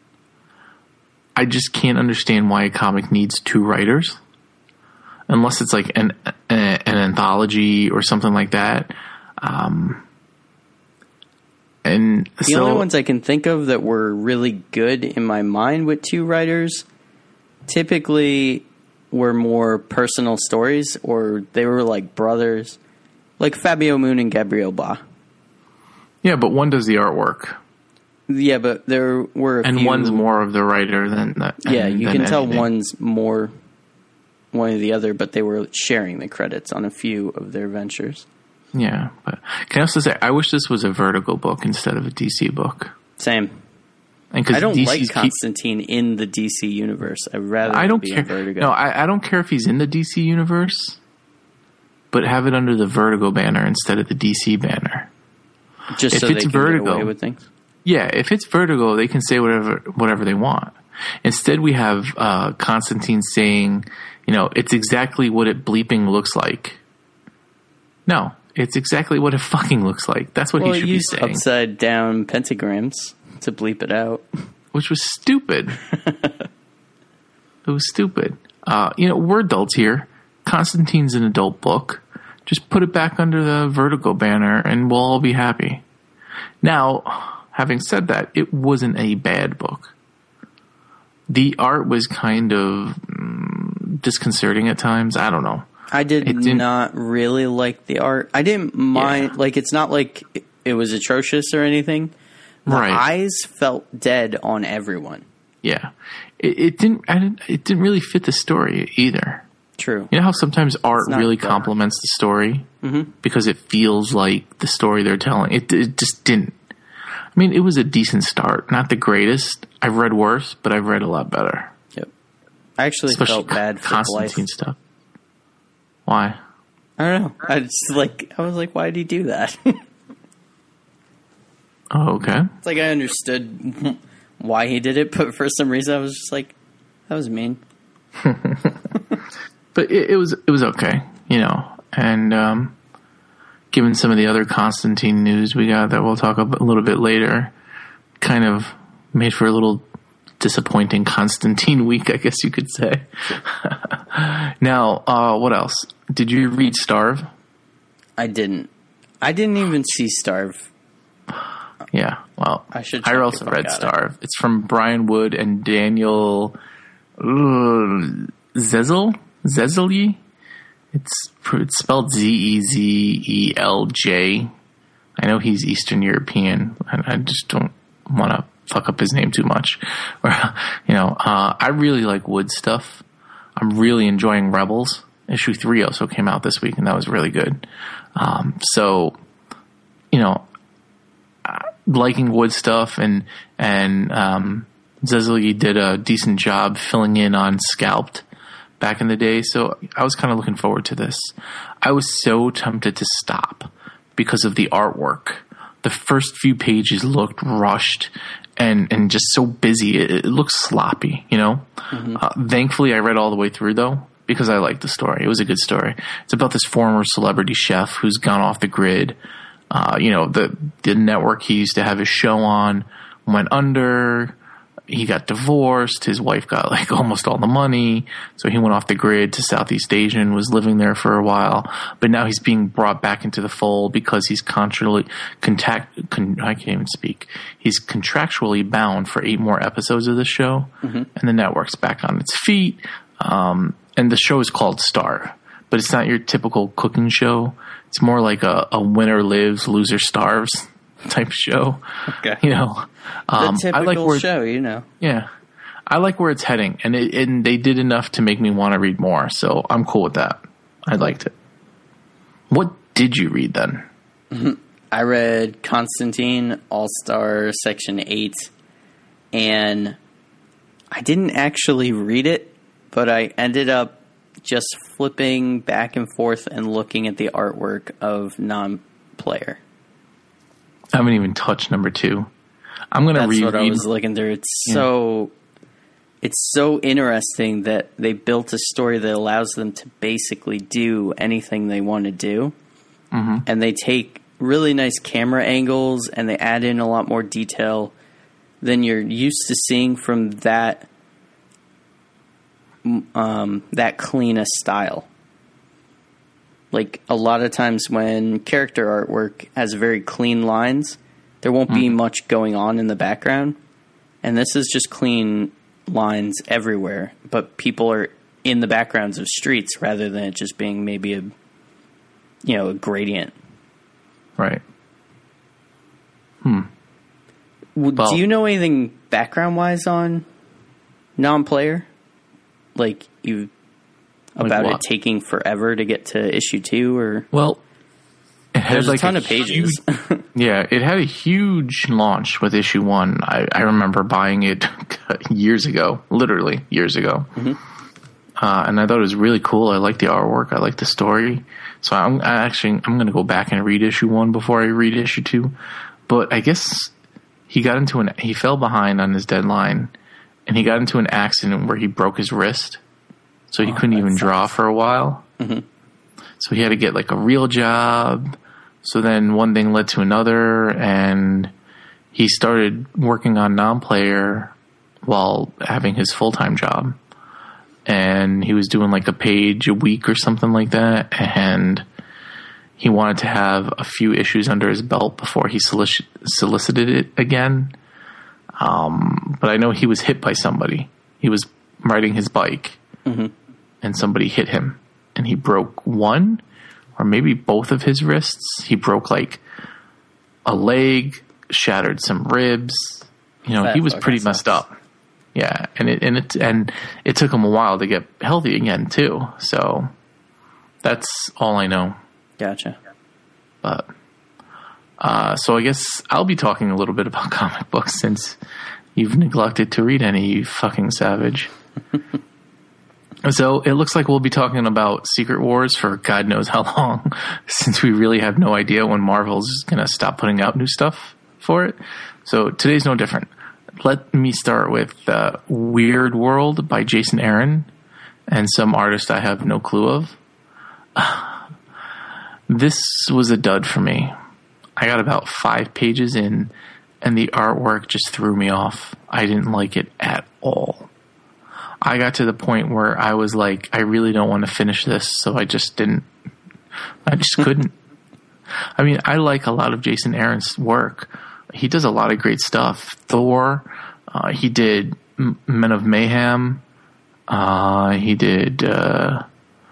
I just can't understand why a comic needs two writers, unless it's like an an, an anthology or something like that. Um, and The so, only ones I can think of that were really good in my mind with two writers typically were more personal stories, or they were like brothers, like Fabio Moon and Gabriel Ba. yeah, but one does the artwork. Yeah, but there were a And few, one's more of the writer than that. Yeah, you than can tell anything. one's more one or the other, but they were sharing the credits on a few of their ventures. Yeah, but can I also say I wish this was a Vertigo book instead of a D C book. Same. And 'cause I don't D C's like keep- Constantine in the D C universe. I'd rather I don't be care. in Vertigo. No, I, I don't care if he's in the D C universe, but have it under the Vertigo banner instead of the D C banner. Just if so it's they can Vertigo- get away with things. Yeah, if it's Vertigo, they can say whatever whatever they want. Instead, we have uh, Constantine saying, you know, it's exactly what it bleeping looks like. No, it's exactly what it fucking looks like. That's what Well, he should be use saying. upside down pentagrams to bleep it out. Which was stupid. It was stupid. Uh, you know, we're adults here. Constantine's an adult book. Just put it back under the Vertigo banner and we'll all be happy. Now, having said that, it wasn't a bad book. The art was kind of mm, disconcerting at times. I don't know. I did not really like the art. I didn't mind. Yeah. Like, it's not like it was atrocious or anything. The right. eyes felt dead on everyone. Yeah, it, it didn't. I didn't. It didn't really fit the story either. True. You know how sometimes art really dark. complements the story mm-hmm. because it feels like the story they're telling. It, it just didn't. I mean, it was a decent start, not the greatest. I've read worse, but I've read a lot better. Yep. I actually Especially felt bad for Constantine Blythe. stuff. Why? I don't know. I just like. I was like, why did he do that? Oh, okay. It's like I understood why he did it, but for some reason I was just like, that was mean. But it, it was it was okay, you know. And um, given some of the other Constantine news we got that we'll talk about a little bit later, kind of made for a little disappointing Constantine week, I guess you could say. Now, uh, what else? Did you read Starve? I didn't. I didn't even see Starve. Yeah, well, I should. I also read Starve. It. It's from Brian Wood and Daniel uh, Zezel. Zezeli? It's it's spelled Z E Z E L J. I know he's Eastern European, and I just don't want to fuck up his name too much. Or, you know, uh, I really like Wood stuff. I'm really enjoying Rebels. Issue three also came out this week, and that was really good. Um, so, you know, liking Wood stuff, and and um, Zezeli did a decent job filling in on Scalped back in the day, so I was kind of looking forward to this. I was so tempted to stop because of the artwork. The first few pages looked rushed and, and just so busy. It, it looked sloppy, you know? Mm-hmm. Uh, thankfully, I read all the way through, though, because I liked the story. It was a good story. It's about this former celebrity chef who's gone off the grid. Uh, you know, the, the network he used to have his show on went under. He got divorced. His wife got like almost all the money. So he went off the grid to Southeast Asia and was living there for a while. But now he's being brought back into the fold because he's contractually, contact, con, I can't even speak. He's contractually bound for eight more episodes of the show. Mm-hmm. And the network's back on its feet. Um, and the show is called Starve, but it's not your typical cooking show. It's more like a, a winner lives, loser starves type show. Okay. You know, um, the typical I like where, show, you know. Yeah. I like where it's heading, and it, and they did enough to make me want to read more, so I'm cool with that. I liked it. What did you read then? I read Constantine All-Star Section eight, and I didn't actually read it, but I ended up just flipping back and forth and looking at the artwork of non-player. I haven't even touched number two. I'm going to read. That's what I was looking through. It's yeah. so, it's so interesting that they built a story that allows them to basically do anything they want to do. Mm-hmm. And they take really nice camera angles and they add in a lot more detail than you're used to seeing from that, um, that clean a style. Like, a lot of times when character artwork has very clean lines, there won't be mm. much going on in the background. And this is just clean lines everywhere. But people are in the backgrounds of streets rather than it just being maybe a, you know, a gradient. Right. Hmm. Well, well, do you know anything background-wise on non-player? Like, you... About like it taking forever to get to issue two, or well, it had there's like a ton a of pages. Huge, yeah, it had a huge launch with issue one. I, I remember buying it years ago, literally years ago, mm-hmm. uh, and I thought it was really cool. I liked the artwork, I liked the story. So I'm I actually I'm going to go back and read issue one before I read issue two. But I guess he got into an he fell behind on his deadline, and he got into an accident where he broke his wrist. So he oh, couldn't even draw for a while. Mm-hmm. So he had to get like a real job. So then one thing led to another, and he started working on non-player while having his full-time job. And he was doing like a page a week or something like that. And he wanted to have a few issues under his belt before he solic- solicited it again. Um, but I know he was hit by somebody. He was riding his bike. Mm-hmm. and somebody hit him, and he broke one or maybe both of his wrists. He broke like a leg, shattered some ribs. You know, That he was fucking pretty sucks. messed up. Yeah, and it and it and it took him a while to get healthy again too. So that's all I know. Gotcha. But uh, so I guess I'll be talking a little bit about comic books since you've neglected to read any, you fucking savage. So it looks like we'll be talking about Secret Wars for God knows how long, since we really have no idea when Marvel's going to stop putting out new stuff for it. So today's no different. Let me start with uh, Weird World by Jason Aaron and some artist I have no clue of. This was a dud for me. I got about five pages in, and the artwork just threw me off. I didn't like it at all. I got to the point where I was like, I really don't want to finish this, so I just didn't. I just couldn't. I mean, I like a lot of Jason Aaron's work. He does a lot of great stuff. Thor, uh, he did M- Men of Mayhem. Uh, he did, uh,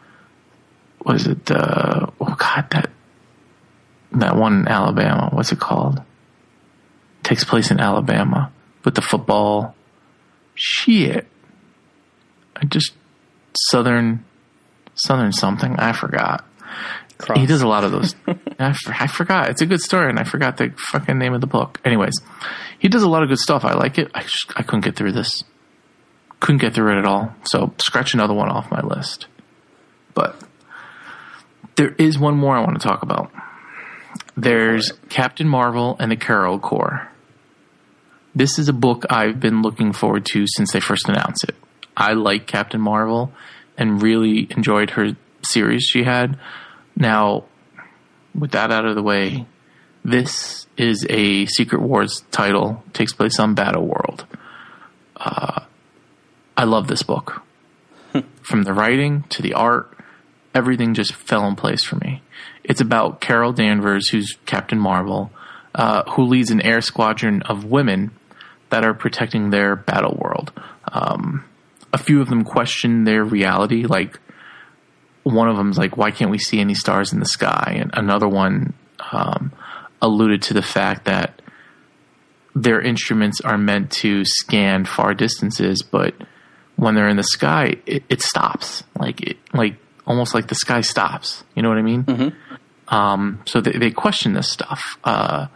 was it, uh, oh God, that, that one in Alabama. What's it called? It takes place in Alabama with the football. Shit. I just, Southern, Southern something. I forgot. Cross. He does a lot of those. I, f- I forgot. It's a good story, and I forgot the fucking name of the book. Anyways, he does a lot of good stuff. I like it. I, just, I couldn't get through this. Couldn't get through it at all. So scratch another one off my list. But there is one more I want to talk about. There's Captain Marvel and the Carol Corps. This is a book I've been looking forward to since they first announced it. I like Captain Marvel and really enjoyed her series she had. Now, with that out of the way, this is a Secret Wars title. Takes place on Battle World. Uh, I love this book. From the writing to the art, everything just fell in place for me. It's about Carol Danvers, who's Captain Marvel, uh, who leads an air squadron of women that are protecting their battle world. Um, a few of them question their reality, like one of them's like, why can't we see any stars in the sky? And another one um, alluded to the fact that their instruments are meant to scan far distances, but when they're in the sky, it, it stops. Like, it, like almost like the sky stops. You know what I mean? Mm-hmm. Um, so they, they question this stuff. Uh,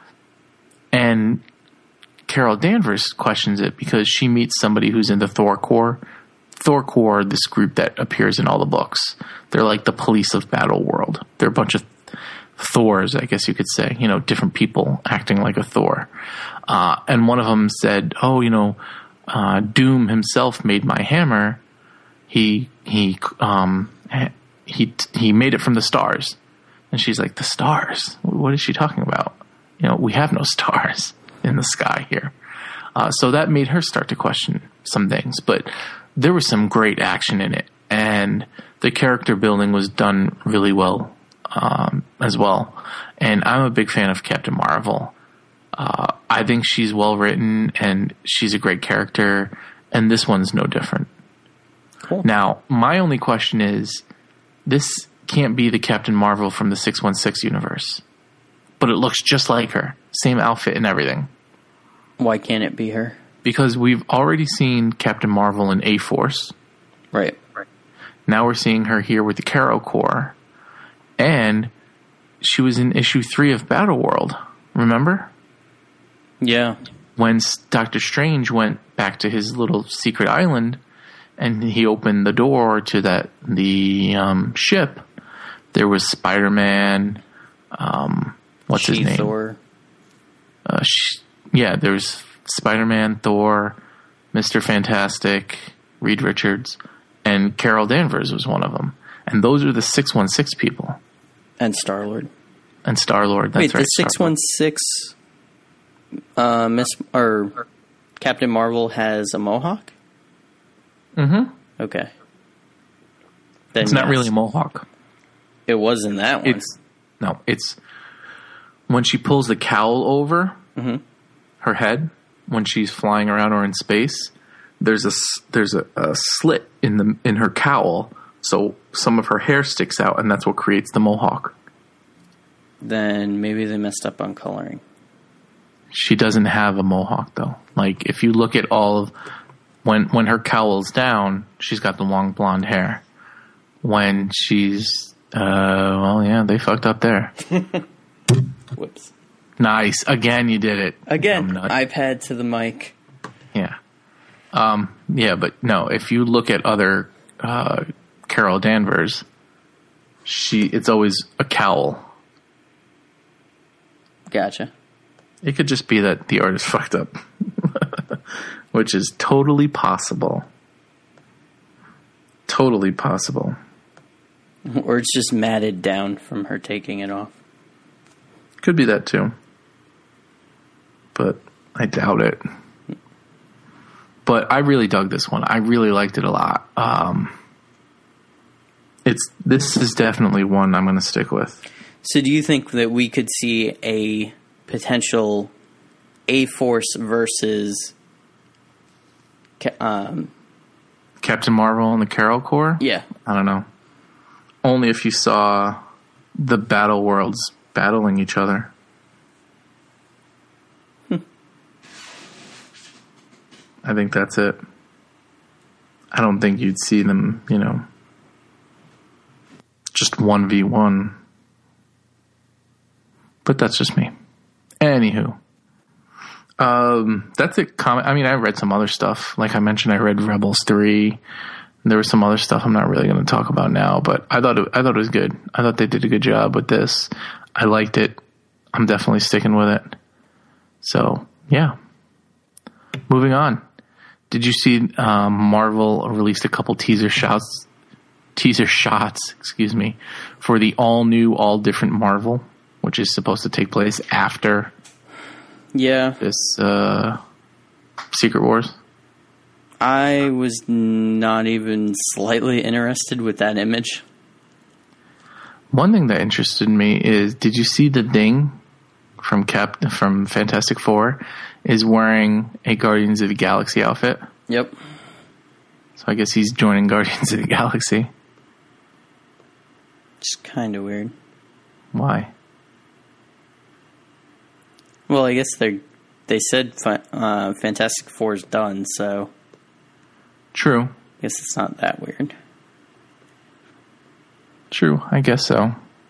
and Carol Danvers questions it because she meets somebody who's in the Thor Corps. Thor Corps, this group that appears in all the books. They're like the police of Battle World. They're a bunch of Thors, I guess you could say. You know, different people acting like a Thor. Uh, and one of them said, oh, you know, uh, Doom himself made my hammer. He, he, um, he, he made it from the stars. And she's like, the stars? What is she talking about? You know, we have no stars in the sky here. Uh, so that made her start to question some things. But there was some great action in it, and the character building was done really well um, as well. And I'm a big fan of Captain Marvel. Uh, I think she's well written, and she's a great character, and this one's no different. Cool. Now, my only question is, this can't be the Captain Marvel from the six one six universe, but it looks just like her. Same outfit and everything. Why can't it be her? Because we've already seen Captain Marvel in A-Force. Right. Now we're seeing her here with the Carol Corps. And she was in issue three of Battle World. Remember? Yeah. When Doctor Strange went back to his little secret island and he opened the door to that the um, ship, there was Spider-Man. Um, what's She his name? Thor. Uh, sh- yeah, there's Spider-Man, Thor, Mister Fantastic, Reed Richards, and Carol Danvers was one of them. And those are the six one six people. And Star-Lord. And Star-Lord, that's Wait, right. the six one six uh, Miss or Captain Marvel has a mohawk? Mm-hmm. Okay. Then It's not yes. really a mohawk. It was in that one. It's no, it's when she pulls the cowl over mm-hmm. her head when she's flying around or in space. there's a s- there's a, a slit in the in her cowl, so some of her hair sticks out, and that's what creates the mohawk. Then maybe they messed up on coloring. She doesn't have a mohawk though. Like if you look at all of when when her cowl's down, she's got the long blonde hair. When she's uh well yeah, they fucked up there. Whoops. Nice. Again you did it. Again, iPad to the mic. Yeah. Um yeah, but no, if you look at other uh Carol Danvers, she it's always a cowl. Gotcha. It could just be that the artist fucked up, which is totally possible. Totally possible. Or it's just matted down from her taking it off. Could be that too. But I doubt it. But I really dug this one. I really liked it a lot. Um, it's this is definitely one I'm going to stick with. So do you think that we could see a potential A-Force versus um, Captain Marvel and the Carol Corps? Yeah. I don't know. Only if you saw the battle worlds battling each other. Hmm. I think that's it. I don't think you'd see them, you know, just one v one. But that's just me. Anywho. Um, that's it. Com- I mean, I read some other stuff. Like I mentioned, I read Rebels three. There was some other stuff I'm not really going to talk about now, but I thought it, I thought it was good. I thought they did a good job with this. I liked it. I'm definitely sticking with it. So, yeah. Moving on. Did you see um, Marvel released a couple teaser shots, teaser shots, excuse me, for the all new, all different Marvel, which is supposed to take place after yeah. this uh, Secret Wars? I was not even slightly interested with that image. One thing that interested me is, did you see the Thing from Cap from Fantastic Four is wearing a Guardians of the Galaxy outfit? Yep. So I guess he's joining Guardians of the Galaxy. It's kind of weird. Why? Well, I guess they they said uh, Fantastic Four is done, so true. I guess it's not that weird. True, I guess so.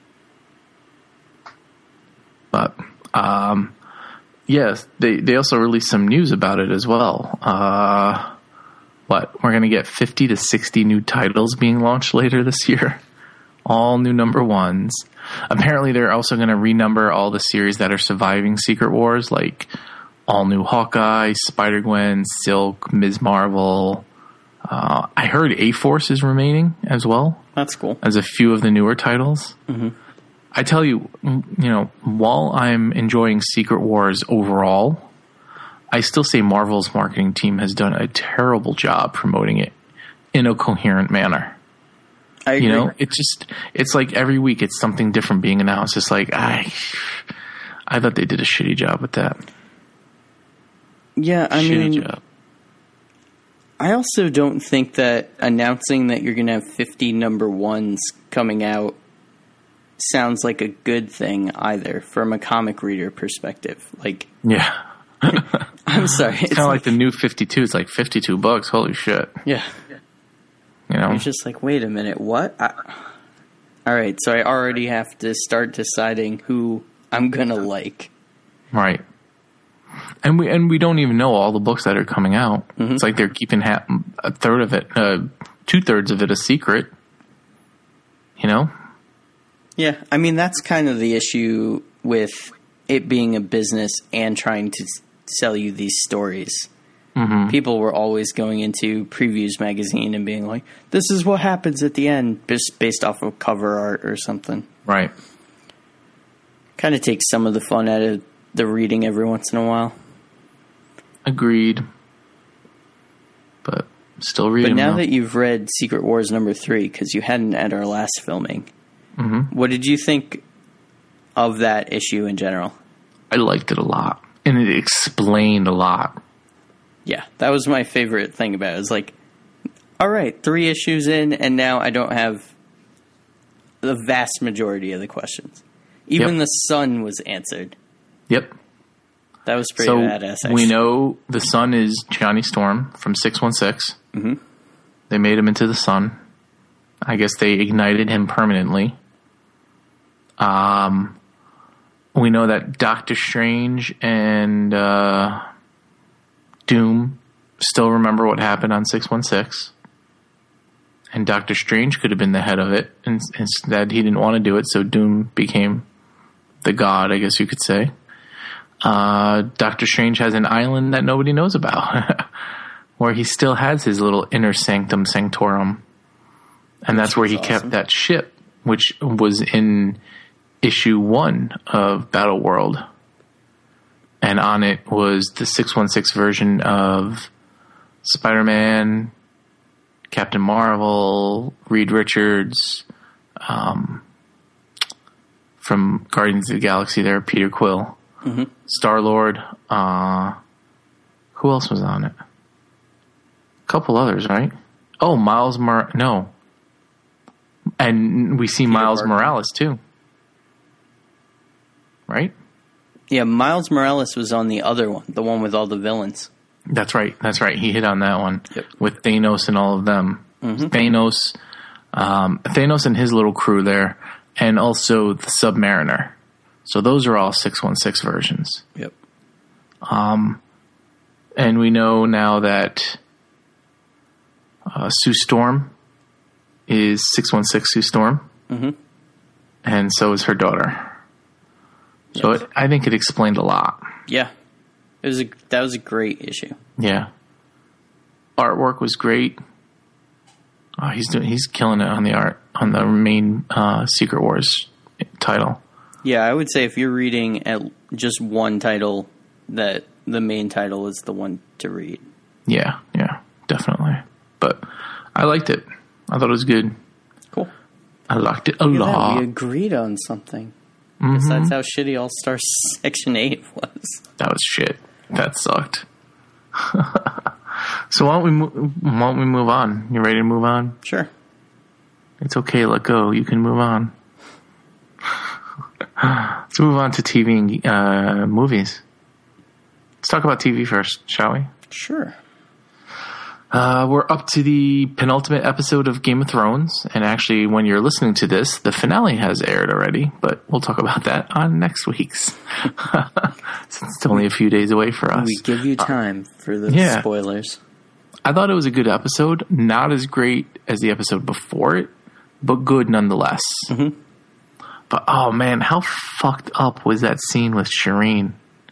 But um, yes, they they also released some news about it as well. Uh, what we're gonna get fifty to sixty new titles being launched later this year. All new number ones. Apparently, they're also going to renumber all the series that are surviving Secret Wars, like all new Hawkeye, Spider-Gwen, Silk, Miz Marvel. Uh, I heard A-Force is remaining as well. That's cool. As a few of the newer titles. Mm-hmm. I tell you, you know, while I'm enjoying Secret Wars overall, I still say Marvel's marketing team has done a terrible job promoting it in a coherent manner. I agree. You know, it just, it's like every week it's something different being announced. It's like, I, I thought they did a shitty job with that. Yeah, I shitty mean, job. I also don't think that announcing that you're going to have fifty number ones coming out sounds like a good thing either from a comic reader perspective. Like, yeah. I'm sorry. It's, it's kind of like, like the new fifty-two. It's like fifty-two bucks. Holy shit. Yeah. You know, it's just like, wait a minute, what? I, all right, so I already have to start deciding who I'm gonna like. Right, and we and we don't even know all the books that are coming out. Mm-hmm. It's like they're keeping half, a third of it, uh, two thirds of it a secret. You know? Yeah, I mean that's kind of the issue with it being a business and trying to sell you these stories. Mm-hmm. People were always going into Previews magazine and being like, this is what happens at the end, just based off of cover art or something. Right. Kind of takes some of the fun out of the reading every once in a while. Agreed. But still reading. But now though. that you've read Secret Wars number three, because you hadn't at our last filming, mm-hmm. what did you think of that issue in general? I liked it a lot. And it explained a lot. Yeah, that was my favorite thing about it. It was like, all right, three issues in, and now I don't have the vast majority of the questions. Even Yep. the sun was answered. Yep. That was pretty So badass, actually. we know the Sun is Johnny Storm from six one six. Mm-hmm. They made him into the Sun. I guess they ignited him permanently. Um, we know that Doctor Strange and uh, Doom still remember what happened on six one six. And Doctor Strange could have been the head of it. And instead, he didn't want to do it, so Doom became the god, I guess you could say. Uh, Doctor Strange has an island that nobody knows about, where he still has his little inner sanctum sanctorum. And that's where he awesome. kept that ship, which was in issue one of Battle World. And on it was the six one six version of Spider-Man, Captain Marvel, Reed Richards, um, from Guardians of the Galaxy there, Peter Quill, Mm-hmm. Star-Lord, uh, who else was on it? A couple others, right? Oh, Miles Mor- no. And we see Miles Parker. Morales too. Right? Yeah, Miles Morales was on the other one, the one with all the villains. That's right. That's right. He hit on that one Yep. with Thanos and all of them. Mm-hmm. Thanos, um, Thanos and his little crew there, and also the Submariner. So those are all six one six versions. Yep. And we know now that uh, Sue Storm is six one six Sue Storm. Mm-hmm. And so is her daughter. So Yes. it, I think it explained a lot. Yeah. It was a, that was a great issue. Yeah. Artwork was great. Oh, he's doing, he's killing it on the art, on the main uh, Secret Wars title. Yeah, I would say if you're reading at just one title, that the main title is the one to read. Yeah, yeah, definitely. But I liked it. I thought it was good. Cool. I liked it a Look at that, lot. we agreed on something. Mhm. Guess that's how shitty All Star Section eight was. That was shit. That sucked. So why don't we mo- why don't we move on? You ready to move on? Sure. It's okay. Let go. You can move on. Let's move on to T V and uh, movies. Let's talk about T V first, shall we? Sure. Uh, we're up to the penultimate episode of Game of Thrones, and actually, when you're listening to this, the finale has aired already, but we'll talk about that on next week's. Since it's only a few days away for us. We give you time for the yeah. spoilers. I thought it was a good episode. Not as great as the episode before it, but good nonetheless. Mm-hmm. But, oh man, how fucked up was that scene with Shireen?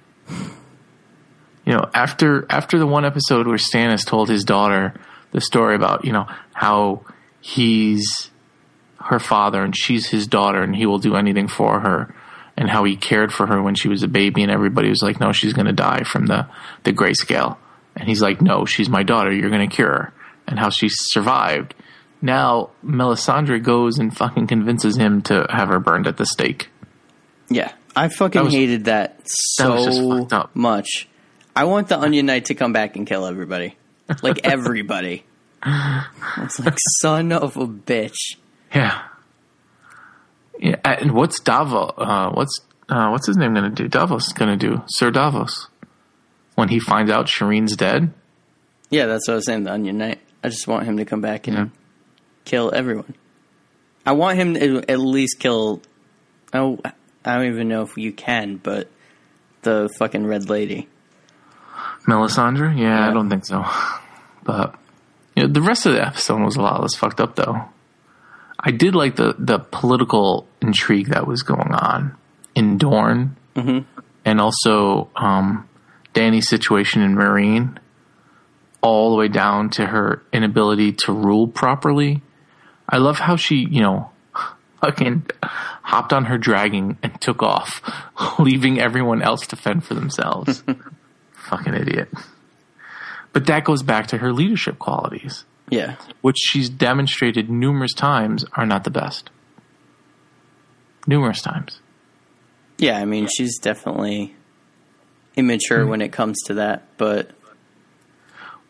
You know, after after the one episode where Stannis told his daughter the story about, you know, how he's her father and she's his daughter and he will do anything for her, and how he cared for her when she was a baby and everybody was like, no, she's going to die from the, the grayscale. And he's like, no, she's my daughter, you're going to cure her. And how she survived. Now, Melisandre goes and fucking convinces him to have her burned at the stake. Yeah. I fucking That was- hated that that was just so fucked up. much. I want the Onion Knight to come back and kill everybody. Like, everybody. It's like, son of a bitch. Yeah. Yeah. And what's Davos? Uh, what's uh, what's his name going to do? Davos going to do? Sir Davos. When he finds out Shireen's dead? Yeah, that's what I was saying, the Onion Knight. I just want him to come back and Yeah. kill everyone. I want him to at least kill... Oh, I don't even know if you can, but the fucking Red Lady. Melisandre? Yeah, Yeah. I don't think so. But you know, the rest of the episode was a lot less fucked up, though. I did like the, the political intrigue that was going on in Dorne, Mm-hmm. and also um, Dany's situation in Meereen, all the way down to her inability to rule properly. I love how she, you know, fucking hopped on her dragon and took off, leaving everyone else to fend for themselves. Fucking idiot. But that goes back to her leadership qualities, Yeah. which she's demonstrated numerous times are not the best. Numerous times. Yeah, I mean, she's definitely immature when it comes to that, but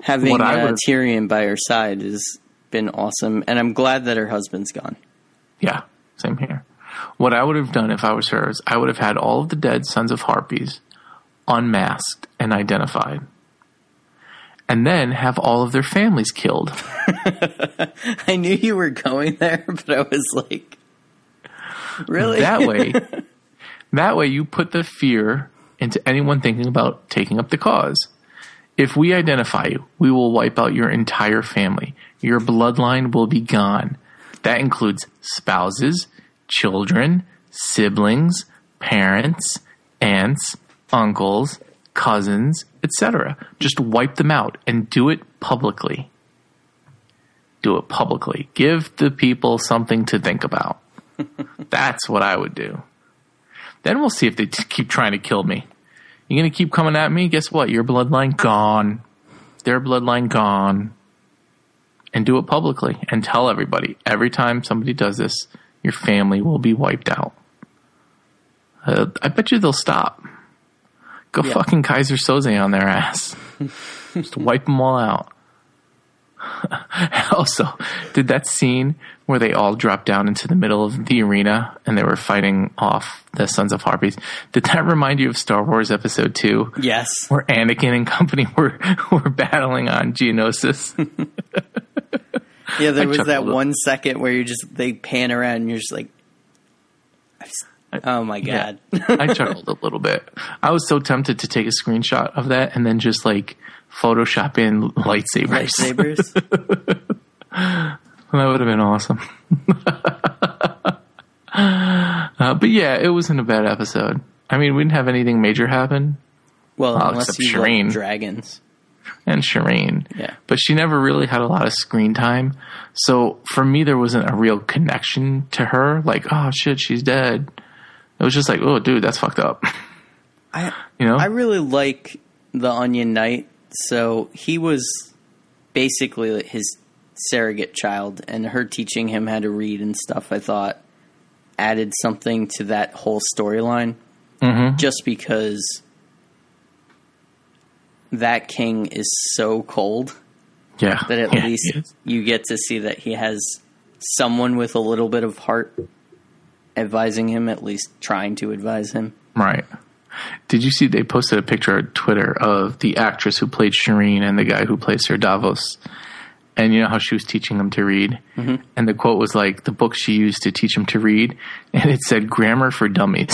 Having what I uh, would've- Tyrion by her side has been awesome, and I'm glad that her husband's gone. Yeah, same here. What I would have done if I was her is I would have had all of the dead sons of Harpies unmasked and identified. And then have all of their families killed. I knew you were going there, but I was like, really? That way, that way you put the fear into anyone thinking about taking up the cause. If we identify you, we will wipe out your entire family. Your bloodline will be gone. That includes spouses, children, siblings, parents, aunts, uncles, cousins, et cetera. Just wipe them out and do it publicly. Do it publicly. Give the people something to think about. That's what I would do. Then we'll see if they t- keep trying to kill me. You're going to keep coming at me? Guess what? Your bloodline gone. Their bloodline gone. And do it publicly and tell everybody. Every time somebody does this, your family will be wiped out. Uh, I bet you they'll stop. Go Yeah. fucking Kaiser Soze on their ass. Just wipe them all out. Also, did that scene where they all dropped down into the middle of the arena and they were fighting off the Sons of Harpies, did that remind you of Star Wars Episode two? Yes. Where Anakin and company were, were battling on Geonosis? Yeah, there I was that chuckled. one second where you just, they pan around and you're just like, oh my God. Yeah, I chuckled a little bit. I was so tempted to take a screenshot of that and then just like Photoshop in lightsabers. Lightsabers. That would have been awesome. uh, but yeah, it wasn't a bad episode. I mean, we didn't have anything major happen. Well, Oh, unless except you Shireen. love dragons. And Shireen. Yeah. But she never really had a lot of screen time. So for me, there wasn't a real connection to her. Like, oh shit, she's dead. It was just like, oh dude, that's fucked up. I You know? I really like the Onion Knight. So he was basically his surrogate child, and her teaching him how to read and stuff, I thought, added something to that whole storyline. Mm-hmm. Just because that king is so cold Yeah. that at Yeah, least he is. you get to see that he has someone with a little bit of heart advising him, at least trying to advise him. Right. Did you see they posted a picture on Twitter of the actress who played Shireen and the guy who plays Sir Davos? And you know how she was teaching him to read? Mm-hmm. And the quote was like, the book she used to teach him to read. And it said, Grammar for Dummies.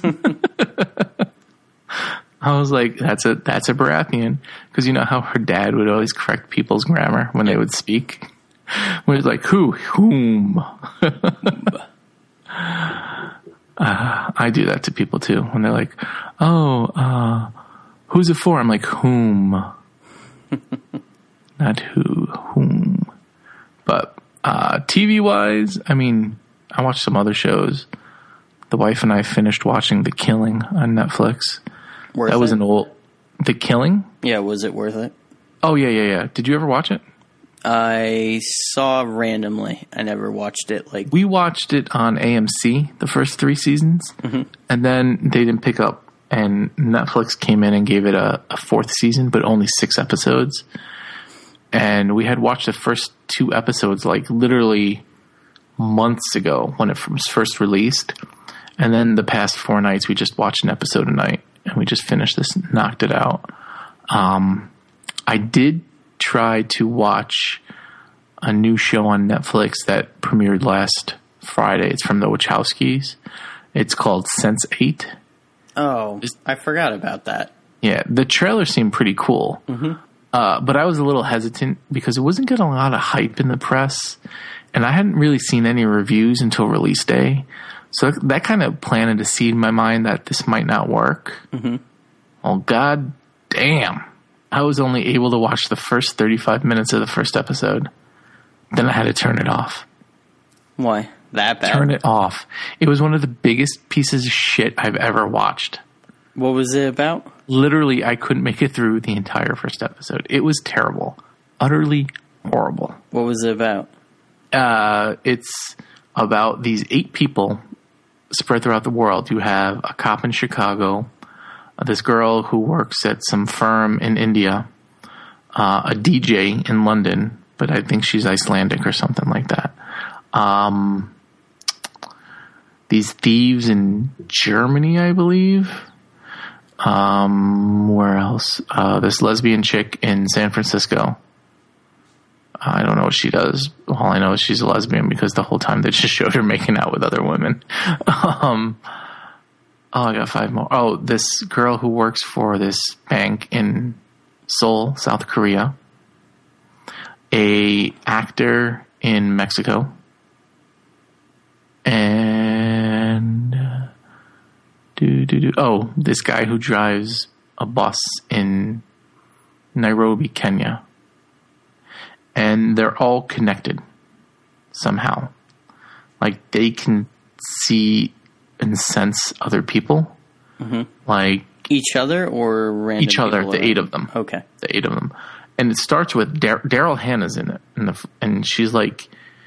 I was like, that's a that's a Baratheon. Because you know how her dad would always correct people's grammar when they would speak? Where it's like, who? Whom? Uh, I do that to people too when they're like, "Oh, uh, who's it for?" I'm like, "Whom?" Not who, whom. But uh, T V wise, I mean, I watched some other shows. The wife and I finished watching The Killing on Netflix. Worth that was it? an old The Killing. Yeah, was it worth it? Oh yeah, yeah, yeah. Did you ever watch it? I saw randomly. I never watched it. Like, We watched it on A M C, the first three seasons, mm-hmm. and then they didn't pick up, and Netflix came in and gave it a, a fourth season, but only six episodes. And we had watched the first two episodes like literally months ago when it was first released, and then the past four nights we just watched an episode a night, and we just finished this, knocked it out. Um, I did try to watch a new show on Netflix that premiered last Friday. It's from the Wachowskis. It's called sense eight. oh, I forgot about that. Yeah, the trailer seemed pretty cool. Mm-hmm. Uh, but I was a little hesitant because it wasn't getting a lot of hype in the press. And I hadn't really seen any reviews until release day. So that kind of planted a seed in my mind that this might not work. Mm-hmm. Well, god damn. I was only able to watch the first thirty-five minutes of the first episode. Then I had to turn it off. Why? That bad? Turn it off. It was one of the biggest pieces of shit I've ever watched. What was it about? Literally, I couldn't make it through the entire first episode. It was terrible. Utterly horrible. What was it about? Uh, it's about these eight people spread throughout the world. You have a cop in Chicago, uh, this girl who works at some firm in India, uh, a D J in London, but I think she's Icelandic or something like that. Um, these thieves in Germany, I believe. Um, where else? Uh, this lesbian chick in San Francisco. I don't know what she does. All I know is she's a lesbian because the whole time they just showed her making out with other women. um, oh, I got five more. Oh, this girl who works for this bank in Seoul, South Korea. A actor in Mexico. And uh, do do do. Oh, this guy who drives a bus in Nairobi, Kenya. And they're all connected somehow. Like they can see and sense other people. Mm-hmm. Like each other or random each other. people The or- eight of them. Okay. The eight of them. And it starts with Dar- Daryl Hannah's in it, in the, and she's like,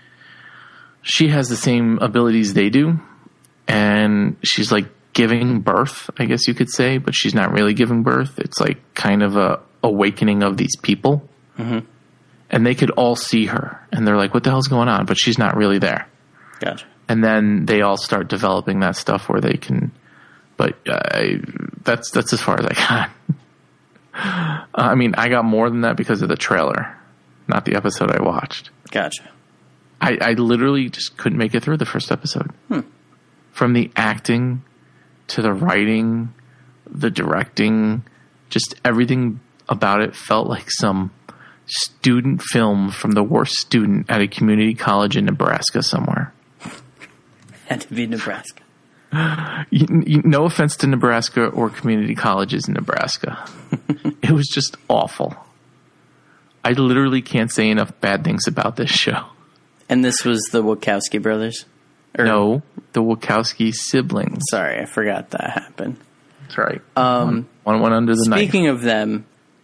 she has the same abilities they do, and she's like giving birth, I guess you could say, but she's not really giving birth. It's like kind of a awakening of these people, Mm-hmm. and they could all see her, and they're like, "What the hell's going on?" But she's not really there. Gotcha. And then they all start developing that stuff where they can. But uh, I, that's that's as far as I got. Uh, I mean, I got more than that because of the trailer, not the episode I watched. Gotcha. I, I literally just couldn't make it through the first episode. Hmm. From the acting to the writing, the directing, just everything about it felt like some student film from the worst student at a community college in Nebraska somewhere. Had to be Nebraska. You, you, no offense to Nebraska or community colleges in Nebraska. It was just awful. I literally can't say enough bad things about this show. And this was the Wachowski brothers? Or, No, the Wachowski siblings. Sorry, I forgot that happened. That's right. Um, one, one went under the knife. Speaking of them,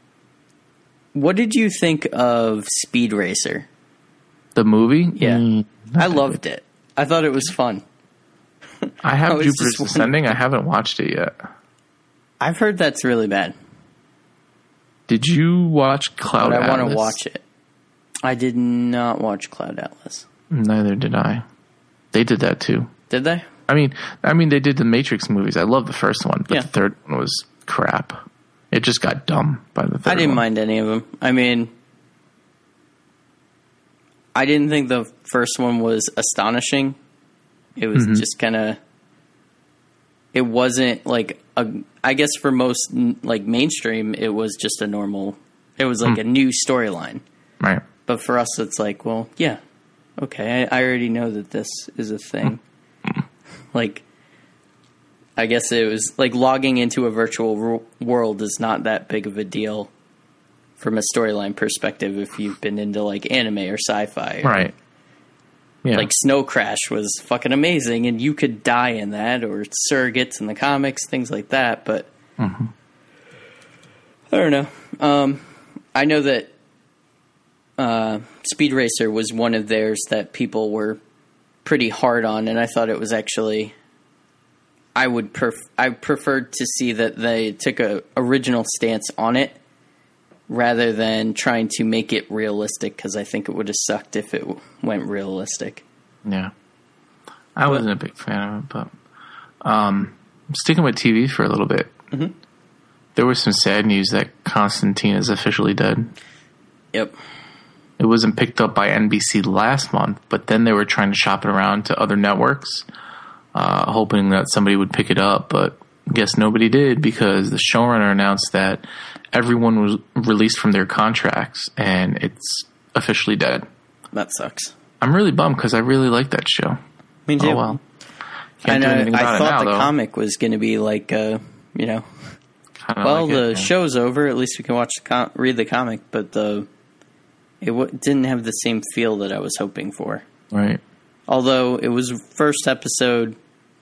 what did you think of Speed Racer? The movie? Yeah. Mm, not I that loved good. it. I thought it was fun. I have I was Jupiter's just Ascending. I haven't watched it yet. I've heard that's really bad, Did you watch Cloud but I Atlas? want to watch it. I did not watch Cloud Atlas. Neither did I. They did that too. Did they? I mean, I mean, they did the Matrix movies. I love the first one, but Yeah. the third one was crap. It just got dumb by the third I didn't one. mind any of them. I mean, I didn't think the first one was astonishing. It was Mhm. just kind of. It wasn't like a. I guess for most n- like mainstream, it was just a normal. It was like Hmm. a new storyline. Right. But for us, it's like, well, yeah, okay, I, I already know that this is a thing. Like, I guess it was like logging into a virtual ro- world is not that big of a deal from a storyline perspective if you've been into like anime or sci-fi. Or, Right. Yeah. Like Snow Crash was fucking amazing, and you could die in that, or Surrogates in the comics, things like that. But Mhm. I don't know. Um, I know that uh, Speed Racer was one of theirs that people were pretty hard on, and I thought it was actually. I would pref- I preferred to see that they took a original stance on it rather than trying to make it realistic, because I think it would have sucked if it w- went realistic. Yeah. I wasn't a big fan of it, but um, sticking with T V for a little bit, Mhm. there was some sad news that Constantine is officially dead. Yep. It wasn't picked up by N B C last month, but then they were trying to shop it around to other networks, uh, hoping that somebody would pick it up, but I guess nobody did because the showrunner announced that everyone was released from their contracts and it's officially dead. That sucks. I'm really bummed because I really like that show. Me too. Oh well. I Can't do know. anything I about it thought now, the though. comic was going to be like, uh, you know, Kinda well, like the it, yeah. show's over. At least we can watch the com- read the comic, but the it w- didn't have the same feel that I was hoping for. Right. Although it was first episode,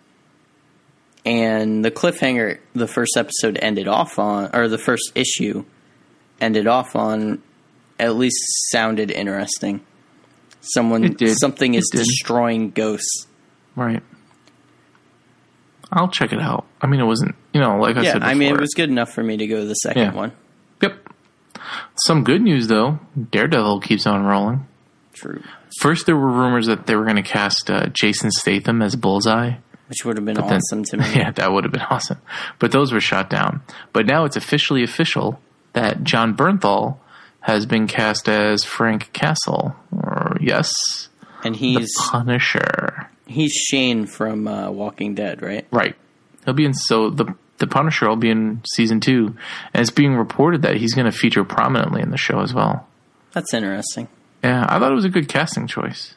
and the cliffhanger the first episode ended off on, or the first issue ended off on, at least sounded interesting. Someone, It did. something is It did. destroying ghosts. Right. I'll check it out. I mean, it wasn't, you know, like I Yeah, said before. I mean, it was good enough for me to go to the second Yeah. one. Yep. Some good news, though. Daredevil keeps on rolling. True. First, there were rumors that they were going to cast uh, Jason Statham as Bullseye. Which would have been But then- awesome to me. Yeah, that would have been awesome. But those were shot down. But now it's officially official that John Bernthal has been cast as Frank Castle. Or, yes, And the he's Punisher. he's Shane from uh, Walking Dead, right? Right. He'll be in, so the, the Punisher will be in season two. And it's being reported that he's going to feature prominently in the show as well. That's interesting. Yeah, I thought it was a good casting choice.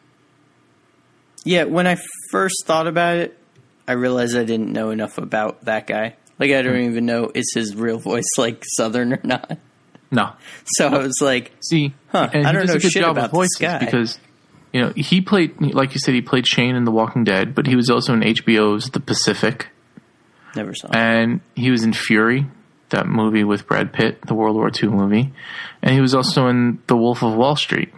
Yeah, when I first thought about it, I realized I didn't know enough about that guy. Like, I don't even know, is his real voice, like, Southern or not? No. So I was like, See, Huh, and I he don't does know a good shit job with about this voices guy. because, you know, he played, like you said, he played Shane in The Walking Dead, but he was also in H B O's The Pacific, never saw it. and he was in Fury, that movie with Brad Pitt, the World War Two movie, and he was also in The Wolf of Wall Street.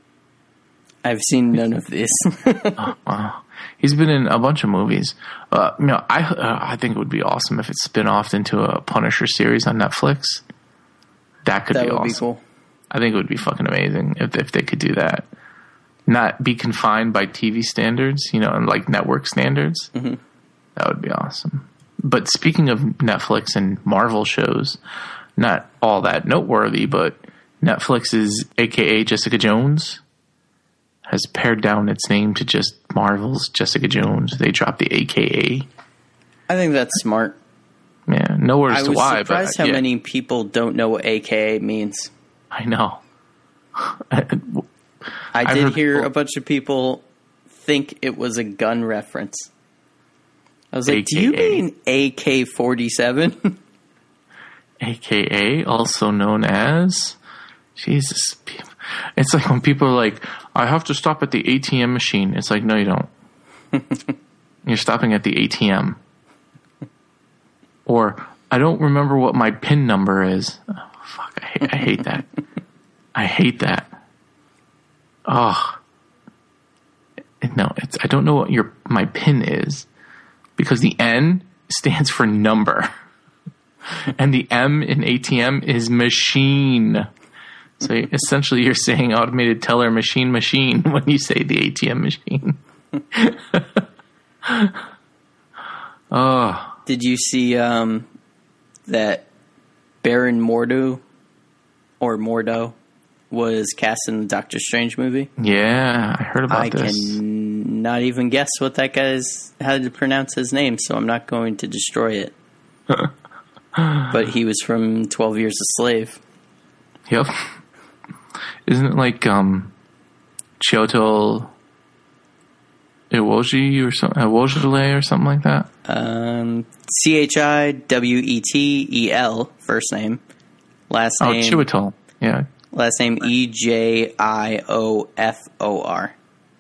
I've seen none of this. Wow. He's been in a bunch of movies. Uh, you know, I uh, I think it would be awesome if it's spin-offed into a Punisher series on Netflix. That could That be would awesome. be cool. I think it would be fucking amazing if if they could do that. Not be confined by T V standards, you know, and like network standards. Mm-hmm. That would be awesome. But speaking of Netflix and Marvel shows, not all that noteworthy, but Netflix's A K A Jessica Jones has pared down its name to just Marvel's Jessica Jones. They dropped the A K A. I think that's smart. Yeah, no words I to was why, surprised but how yeah, many people don't know what A K A means. I know. I I've did heard hear people- a bunch of people think it was a gun reference. I was like, do you A K A. mean A K forty-seven? A K A, also known as Jesus. It's like when people are like, I have to stop at the A T M machine. It's like, no, you don't. You're stopping at the A T M. Or, I don't remember what my PIN number is. Oh, fuck, I hate, I hate that. I hate that. Oh. No, it's, I don't know what your my PIN is. Because the N stands for number. And the M in A T M is machine. So essentially you're saying automated teller machine machine when you say the A T M machine. Oh. Did you see um, that Baron Mordo or Mordo was cast in the Doctor Strange movie? Yeah, I heard about I this. can not even guess what that guy's how to pronounce his name, so I'm not going to destroy it. But he was from twelve Years a Slave. Yep. Isn't it like um Chiwetel Ejiofor or something, Ejiofor or something like that? Um, C H I W E T E L, first name. Last Oh, name Chiwetel. Yeah. last name E J I O F O R.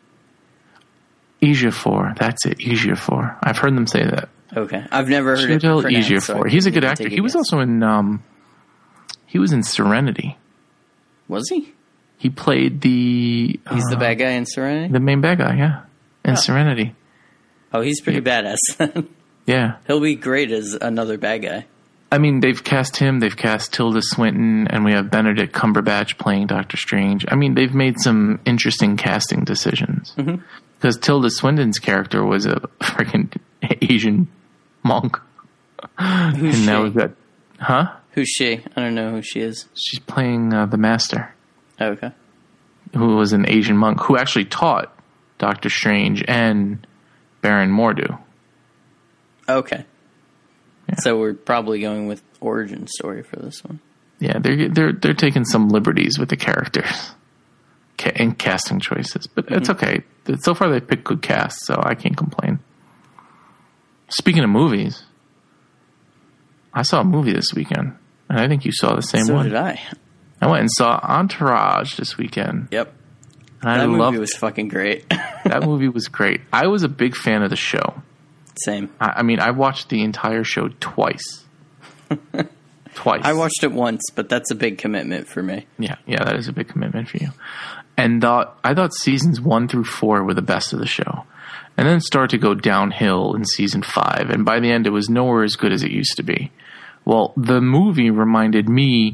Ejiofor. That's it. Ejiofor. I've heard them say that. Okay. I've never heard it Chiwetel pronounced, Ejiofor. so I He's a can good take actor. a He was guess. also in um he was in Serenity. Was he? He played the He's the uh, bad guy in Serenity? the main bad guy, yeah. In Oh. Serenity. Oh, he's pretty badass. Yeah. He'll be great as another bad guy. I mean, they've cast him, they've cast Tilda Swinton, and we have Benedict Cumberbatch playing Doctor Strange. I mean, they've made some interesting casting decisions. Mhm. Because Tilda Swinton's character was a freaking Asian monk. Who's and now she? we've got, huh? Who's she? I don't know who she is. She's playing uh, the Master, Oh, okay. who was an Asian monk who actually taught Doctor Strange and Baron Mordo. Okay. So we're probably going with origin story for this one. Yeah, they're they're they're taking some liberties with the characters ca- and casting choices, but it's okay. So far, they picked good casts, so I can't complain. Speaking of movies, I saw a movie this weekend, and I think you saw the same so one. did I. I went and saw Entourage this weekend, Yep. and I That loved movie was fucking great. that movie. Was great. I was a big fan of the show. Same. I, I mean, I watched the entire show twice. Twice. I watched it once, but that's a big commitment for me. Yeah, yeah, that is a big commitment for you. And thought I thought seasons one through four were the best of the show, and then it started to go downhill in season five. And by the end, it was nowhere as good as it used to be. Well, the movie reminded me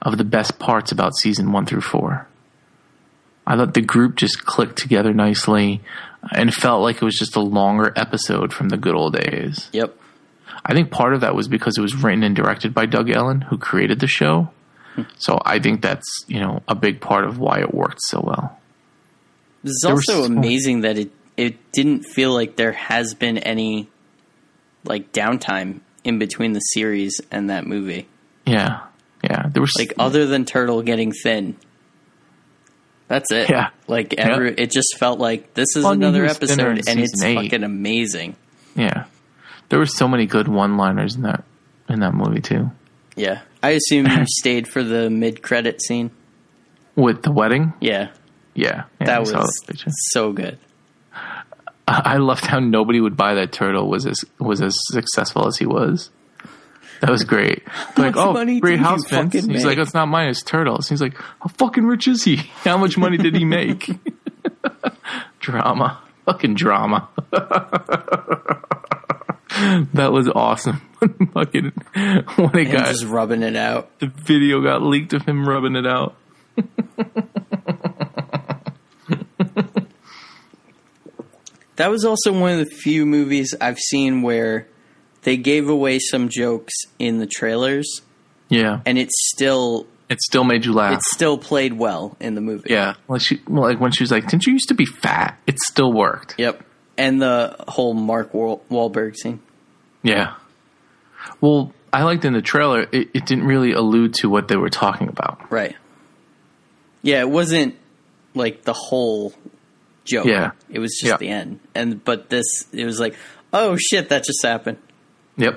of the best parts about season one through four. I thought the group just clicked together nicely and felt like it was just a longer episode from the good old days. Yep. I think part of that was because it was written and directed by Doug Ellen, who created the show. So I think that's, you know, a big part of why it worked so well. It's There also was- amazing that it, it didn't feel like there has been any like downtime in between the series and that movie. Yeah. Yeah. There was Like other than Turtle getting thin. That's it. Yeah. Like every, Yep. it just felt like this is Well, I mean, he another was thinner episode in and it's season eight. fucking amazing. Yeah. There were so many good one-liners in that in that movie too. Yeah. I assume you stayed for the mid-credit scene. With the wedding? Yeah. Yeah. yeah I That saw was that picture. so good. I I loved how nobody would buy that Turtle was as was as successful as he was. That was great. Like, much oh, money great did you house, Vince. fucking He's make? like, it's not mine, it's Turtles. He's like, how fucking rich is he? How much money did he make? Drama. Fucking drama. That was awesome. Fucking when it And got just rubbing it out. the video got leaked of him rubbing it out. That was also one of the few movies I've seen where they gave away some jokes in the trailers Yeah. and it still It still made you laugh. it still played well in the movie. Yeah. Like she like when she was like, didn't you used to be fat? It still worked. Yep. And the whole Mark Wahl- Wahlberg scene. Yeah. Well, I liked in the trailer, it, it didn't really allude to what they were talking about. Right. Yeah, it wasn't like the whole joke. Yeah. It was just Yeah. the end. And but this it was like, oh shit, that just happened. Yep.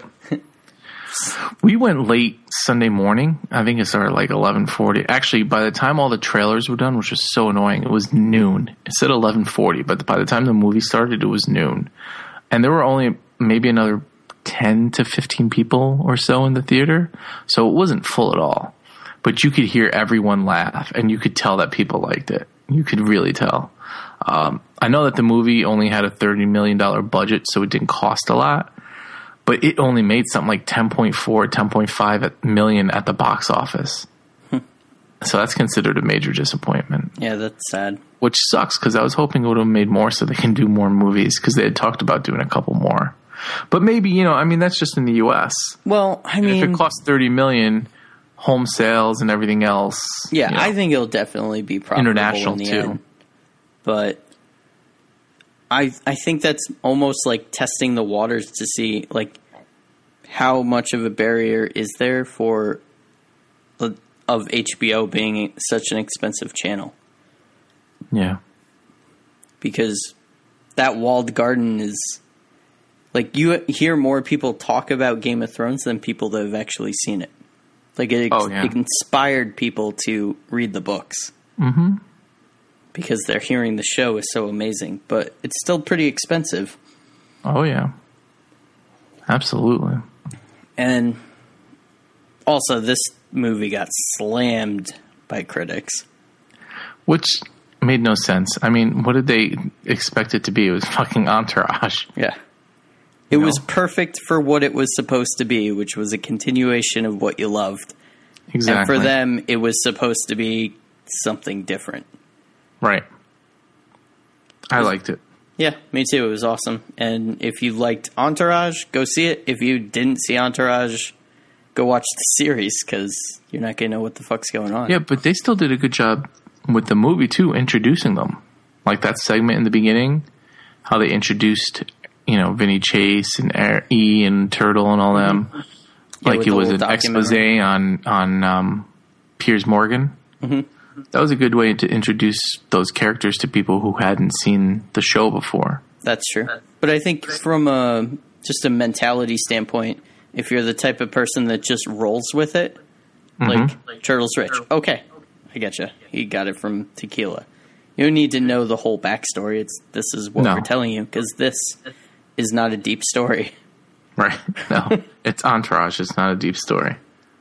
We went late Sunday morning. I think it started like eleven forty. Actually, by the time all the trailers were done, which was so annoying, it was noon. It said eleven forty, but by the time the movie started, it was noon. And there were only maybe another ten to fifteen people or so in the theater. So it wasn't full at all. But you could hear everyone laugh, and you could tell that people liked it. You could really tell. Um, I know that the movie only had a thirty million dollars budget, so it didn't cost a lot. But it only made something like ten point four, ten point five million at the box office. So that's considered a major disappointment, Yeah, that's sad. which sucks because I was hoping it would have made more so they can do more movies because they had talked about doing a couple more. But maybe, you know, I mean, that's just in the U S. Well, I If mean, it costs thirty million, home sales and everything else. yeah, you know, I think it'll definitely be profitable International, in the too. end. But I I think that's almost like testing the waters to see like how much of a barrier is there for of H B O being such an expensive channel, yeah. because that walled garden is like you hear more people talk about Game of Thrones than people that have actually seen it. Like it, Oh, yeah. it inspired people to read the books. Mm-hmm. Because they're hearing the show is so amazing, but it's still pretty expensive. Oh, yeah. Absolutely. And also, this movie got slammed by critics. Which made no sense. I mean, what did they expect it to be? It was fucking Entourage. Yeah. It No. was perfect for what it was supposed to be, which was a continuation of what you loved. Exactly. And for them, it was supposed to be something different. Right. I liked it. Yeah, me too. It was awesome. And if you liked Entourage, go see it. If you didn't see Entourage, go watch the series, because you're not going to know what the fuck's going on. Yeah, but they still did a good job with the movie, too, introducing them. Like that segment in the beginning, how they introduced, you know, Vinny Chase and Air- E and Turtle and all them. Yeah, like with it the was an little expose documentary. on, on um, Piers Morgan. Mm-hmm. That was a good way to introduce those characters to people who hadn't seen the show before. That's true. But I think from a just a mentality standpoint, if you're the type of person that just rolls with it, like, like Turtle's rich, okay, I get you. He got it from tequila. You don't need to know the whole backstory. It's this is what No. we're telling you, because this is not a deep story. Right. No, it's Entourage. It's not a deep story.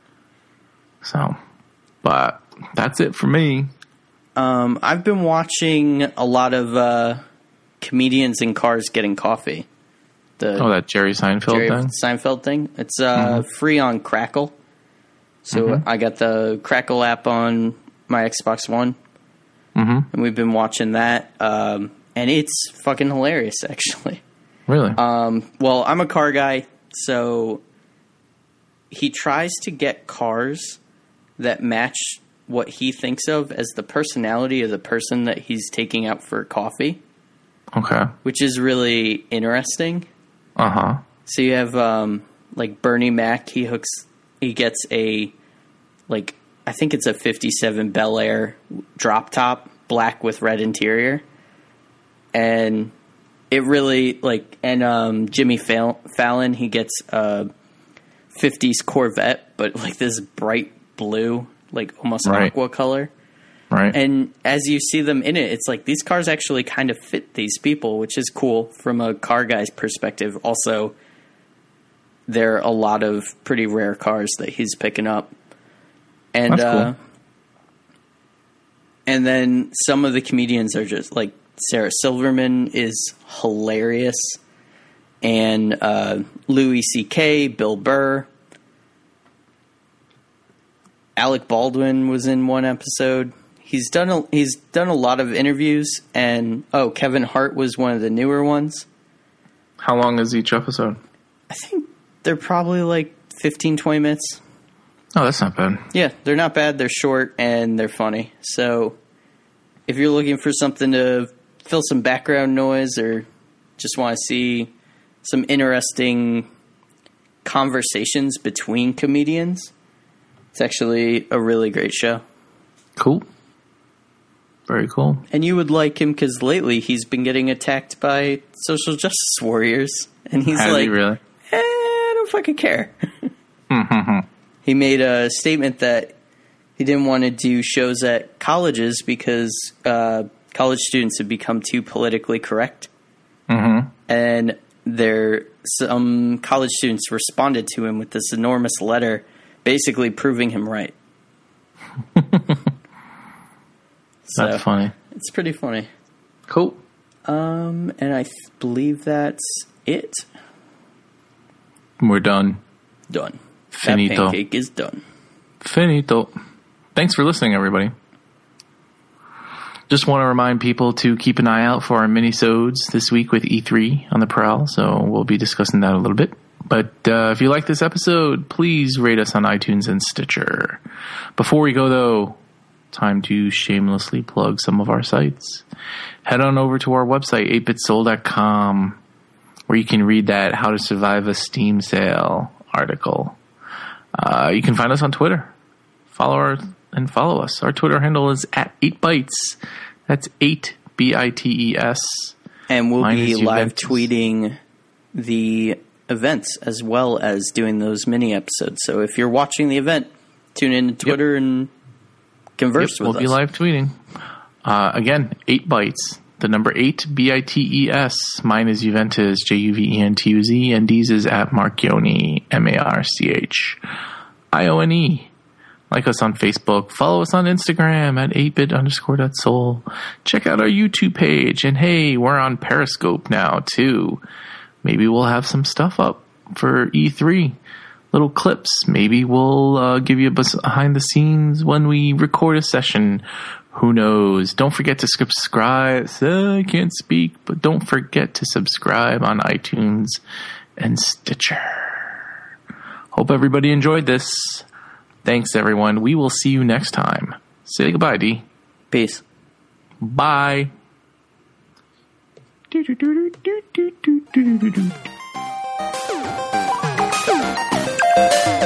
So, but that's it for me. Um, I've been watching a lot of uh, comedians in cars getting coffee. The Oh, that Jerry Seinfeld Jerry thing? Seinfeld thing. It's uh, free on Crackle. So Mm-hmm. I got the Crackle app on my Xbox One, Mm-hmm. and we've been watching that. Um, and it's fucking hilarious, actually. Really? Um, well, I'm a car guy, so he tries to get cars that match what he thinks of as the personality of the person that he's taking out for coffee, okay. which is really interesting. Uh-huh. So you have um, like Bernie Mac. He hooks, he gets a like I think it's a fifty-seven Bel Air drop top, black with red interior, and it really like. And um, Jimmy Fall- Fallon, he gets a fifties Corvette, but like this bright blue, like almost Right. aqua color. Right. And as you see them in it, it's like these cars actually kind of fit these people, which is cool from a car guy's perspective. Also, there are a lot of pretty rare cars that he's picking up. And That's cool. uh, and then some of the comedians are just like Sarah Silverman is hilarious, and uh, Louis C K, Bill Burr. Alec Baldwin was in one episode. He's done a, he's done a lot of interviews, and oh, Kevin Hart was one of the newer ones. How long is each episode? I think they're probably like fifteen, twenty minutes. Oh, that's not bad. Yeah, they're not bad. They're short and they're funny. So if you're looking for something to fill some background noise or just want to see some interesting conversations between comedians, it's actually a really great show. Cool. Very cool. And you would like him because lately he's been getting attacked by social justice warriors. And he's Has like, he really? eh, I don't fucking care. He made a statement that he didn't want to do shows at colleges because uh, college students have become too politically correct. Mm-hmm. And there, some college students responded to him with this enormous letter basically proving him right. So, That's funny. It's pretty funny. Cool. Um, and I th- believe that's it. We're done. Done. Finito. That pancake is done. Finito. Thanks for listening, everybody. Just want to remind people to keep an eye out for our mini-sodes this week with E three on the prowl, so we'll be discussing that a little bit. But uh, if you like this episode, please rate us on iTunes and Stitcher. Before we go, though, time to shamelessly plug some of our sites. Head on over to our website, eight bit soul dot com, where you can read that How to Survive a Steam Sale article. Uh, you can find us on Twitter. Follow our and follow us. Our Twitter handle is at eight bytes. That's eight B I T E S. And we'll Mine be is live Juventus. tweeting the events as well as doing those mini episodes. So if you're watching the event, tune in to Twitter yep. and converse yep, with we'll us. We'll be live tweeting. Uh, again, eight bytes. The number eight, B I T E S. Mine is Juventus, J U V E N T U Z. And D's is at Marchione, M A R C H I O N E. Like us on Facebook. Follow us on Instagram at eight bit underscore dot soul. Check out our YouTube page. And hey, we're on Periscope now, too. Maybe we'll have some stuff up for E three. Little clips. Maybe we'll uh, give you a behind the scenes when we record a session. Who knows? Don't forget to subscribe. I can't speak, but don't forget to subscribe on iTunes and Stitcher. Hope everybody enjoyed this. Thanks, everyone. We will see you next time. Say goodbye, D. Peace. Bye. Do, do, do, do, do, do, do, do, do.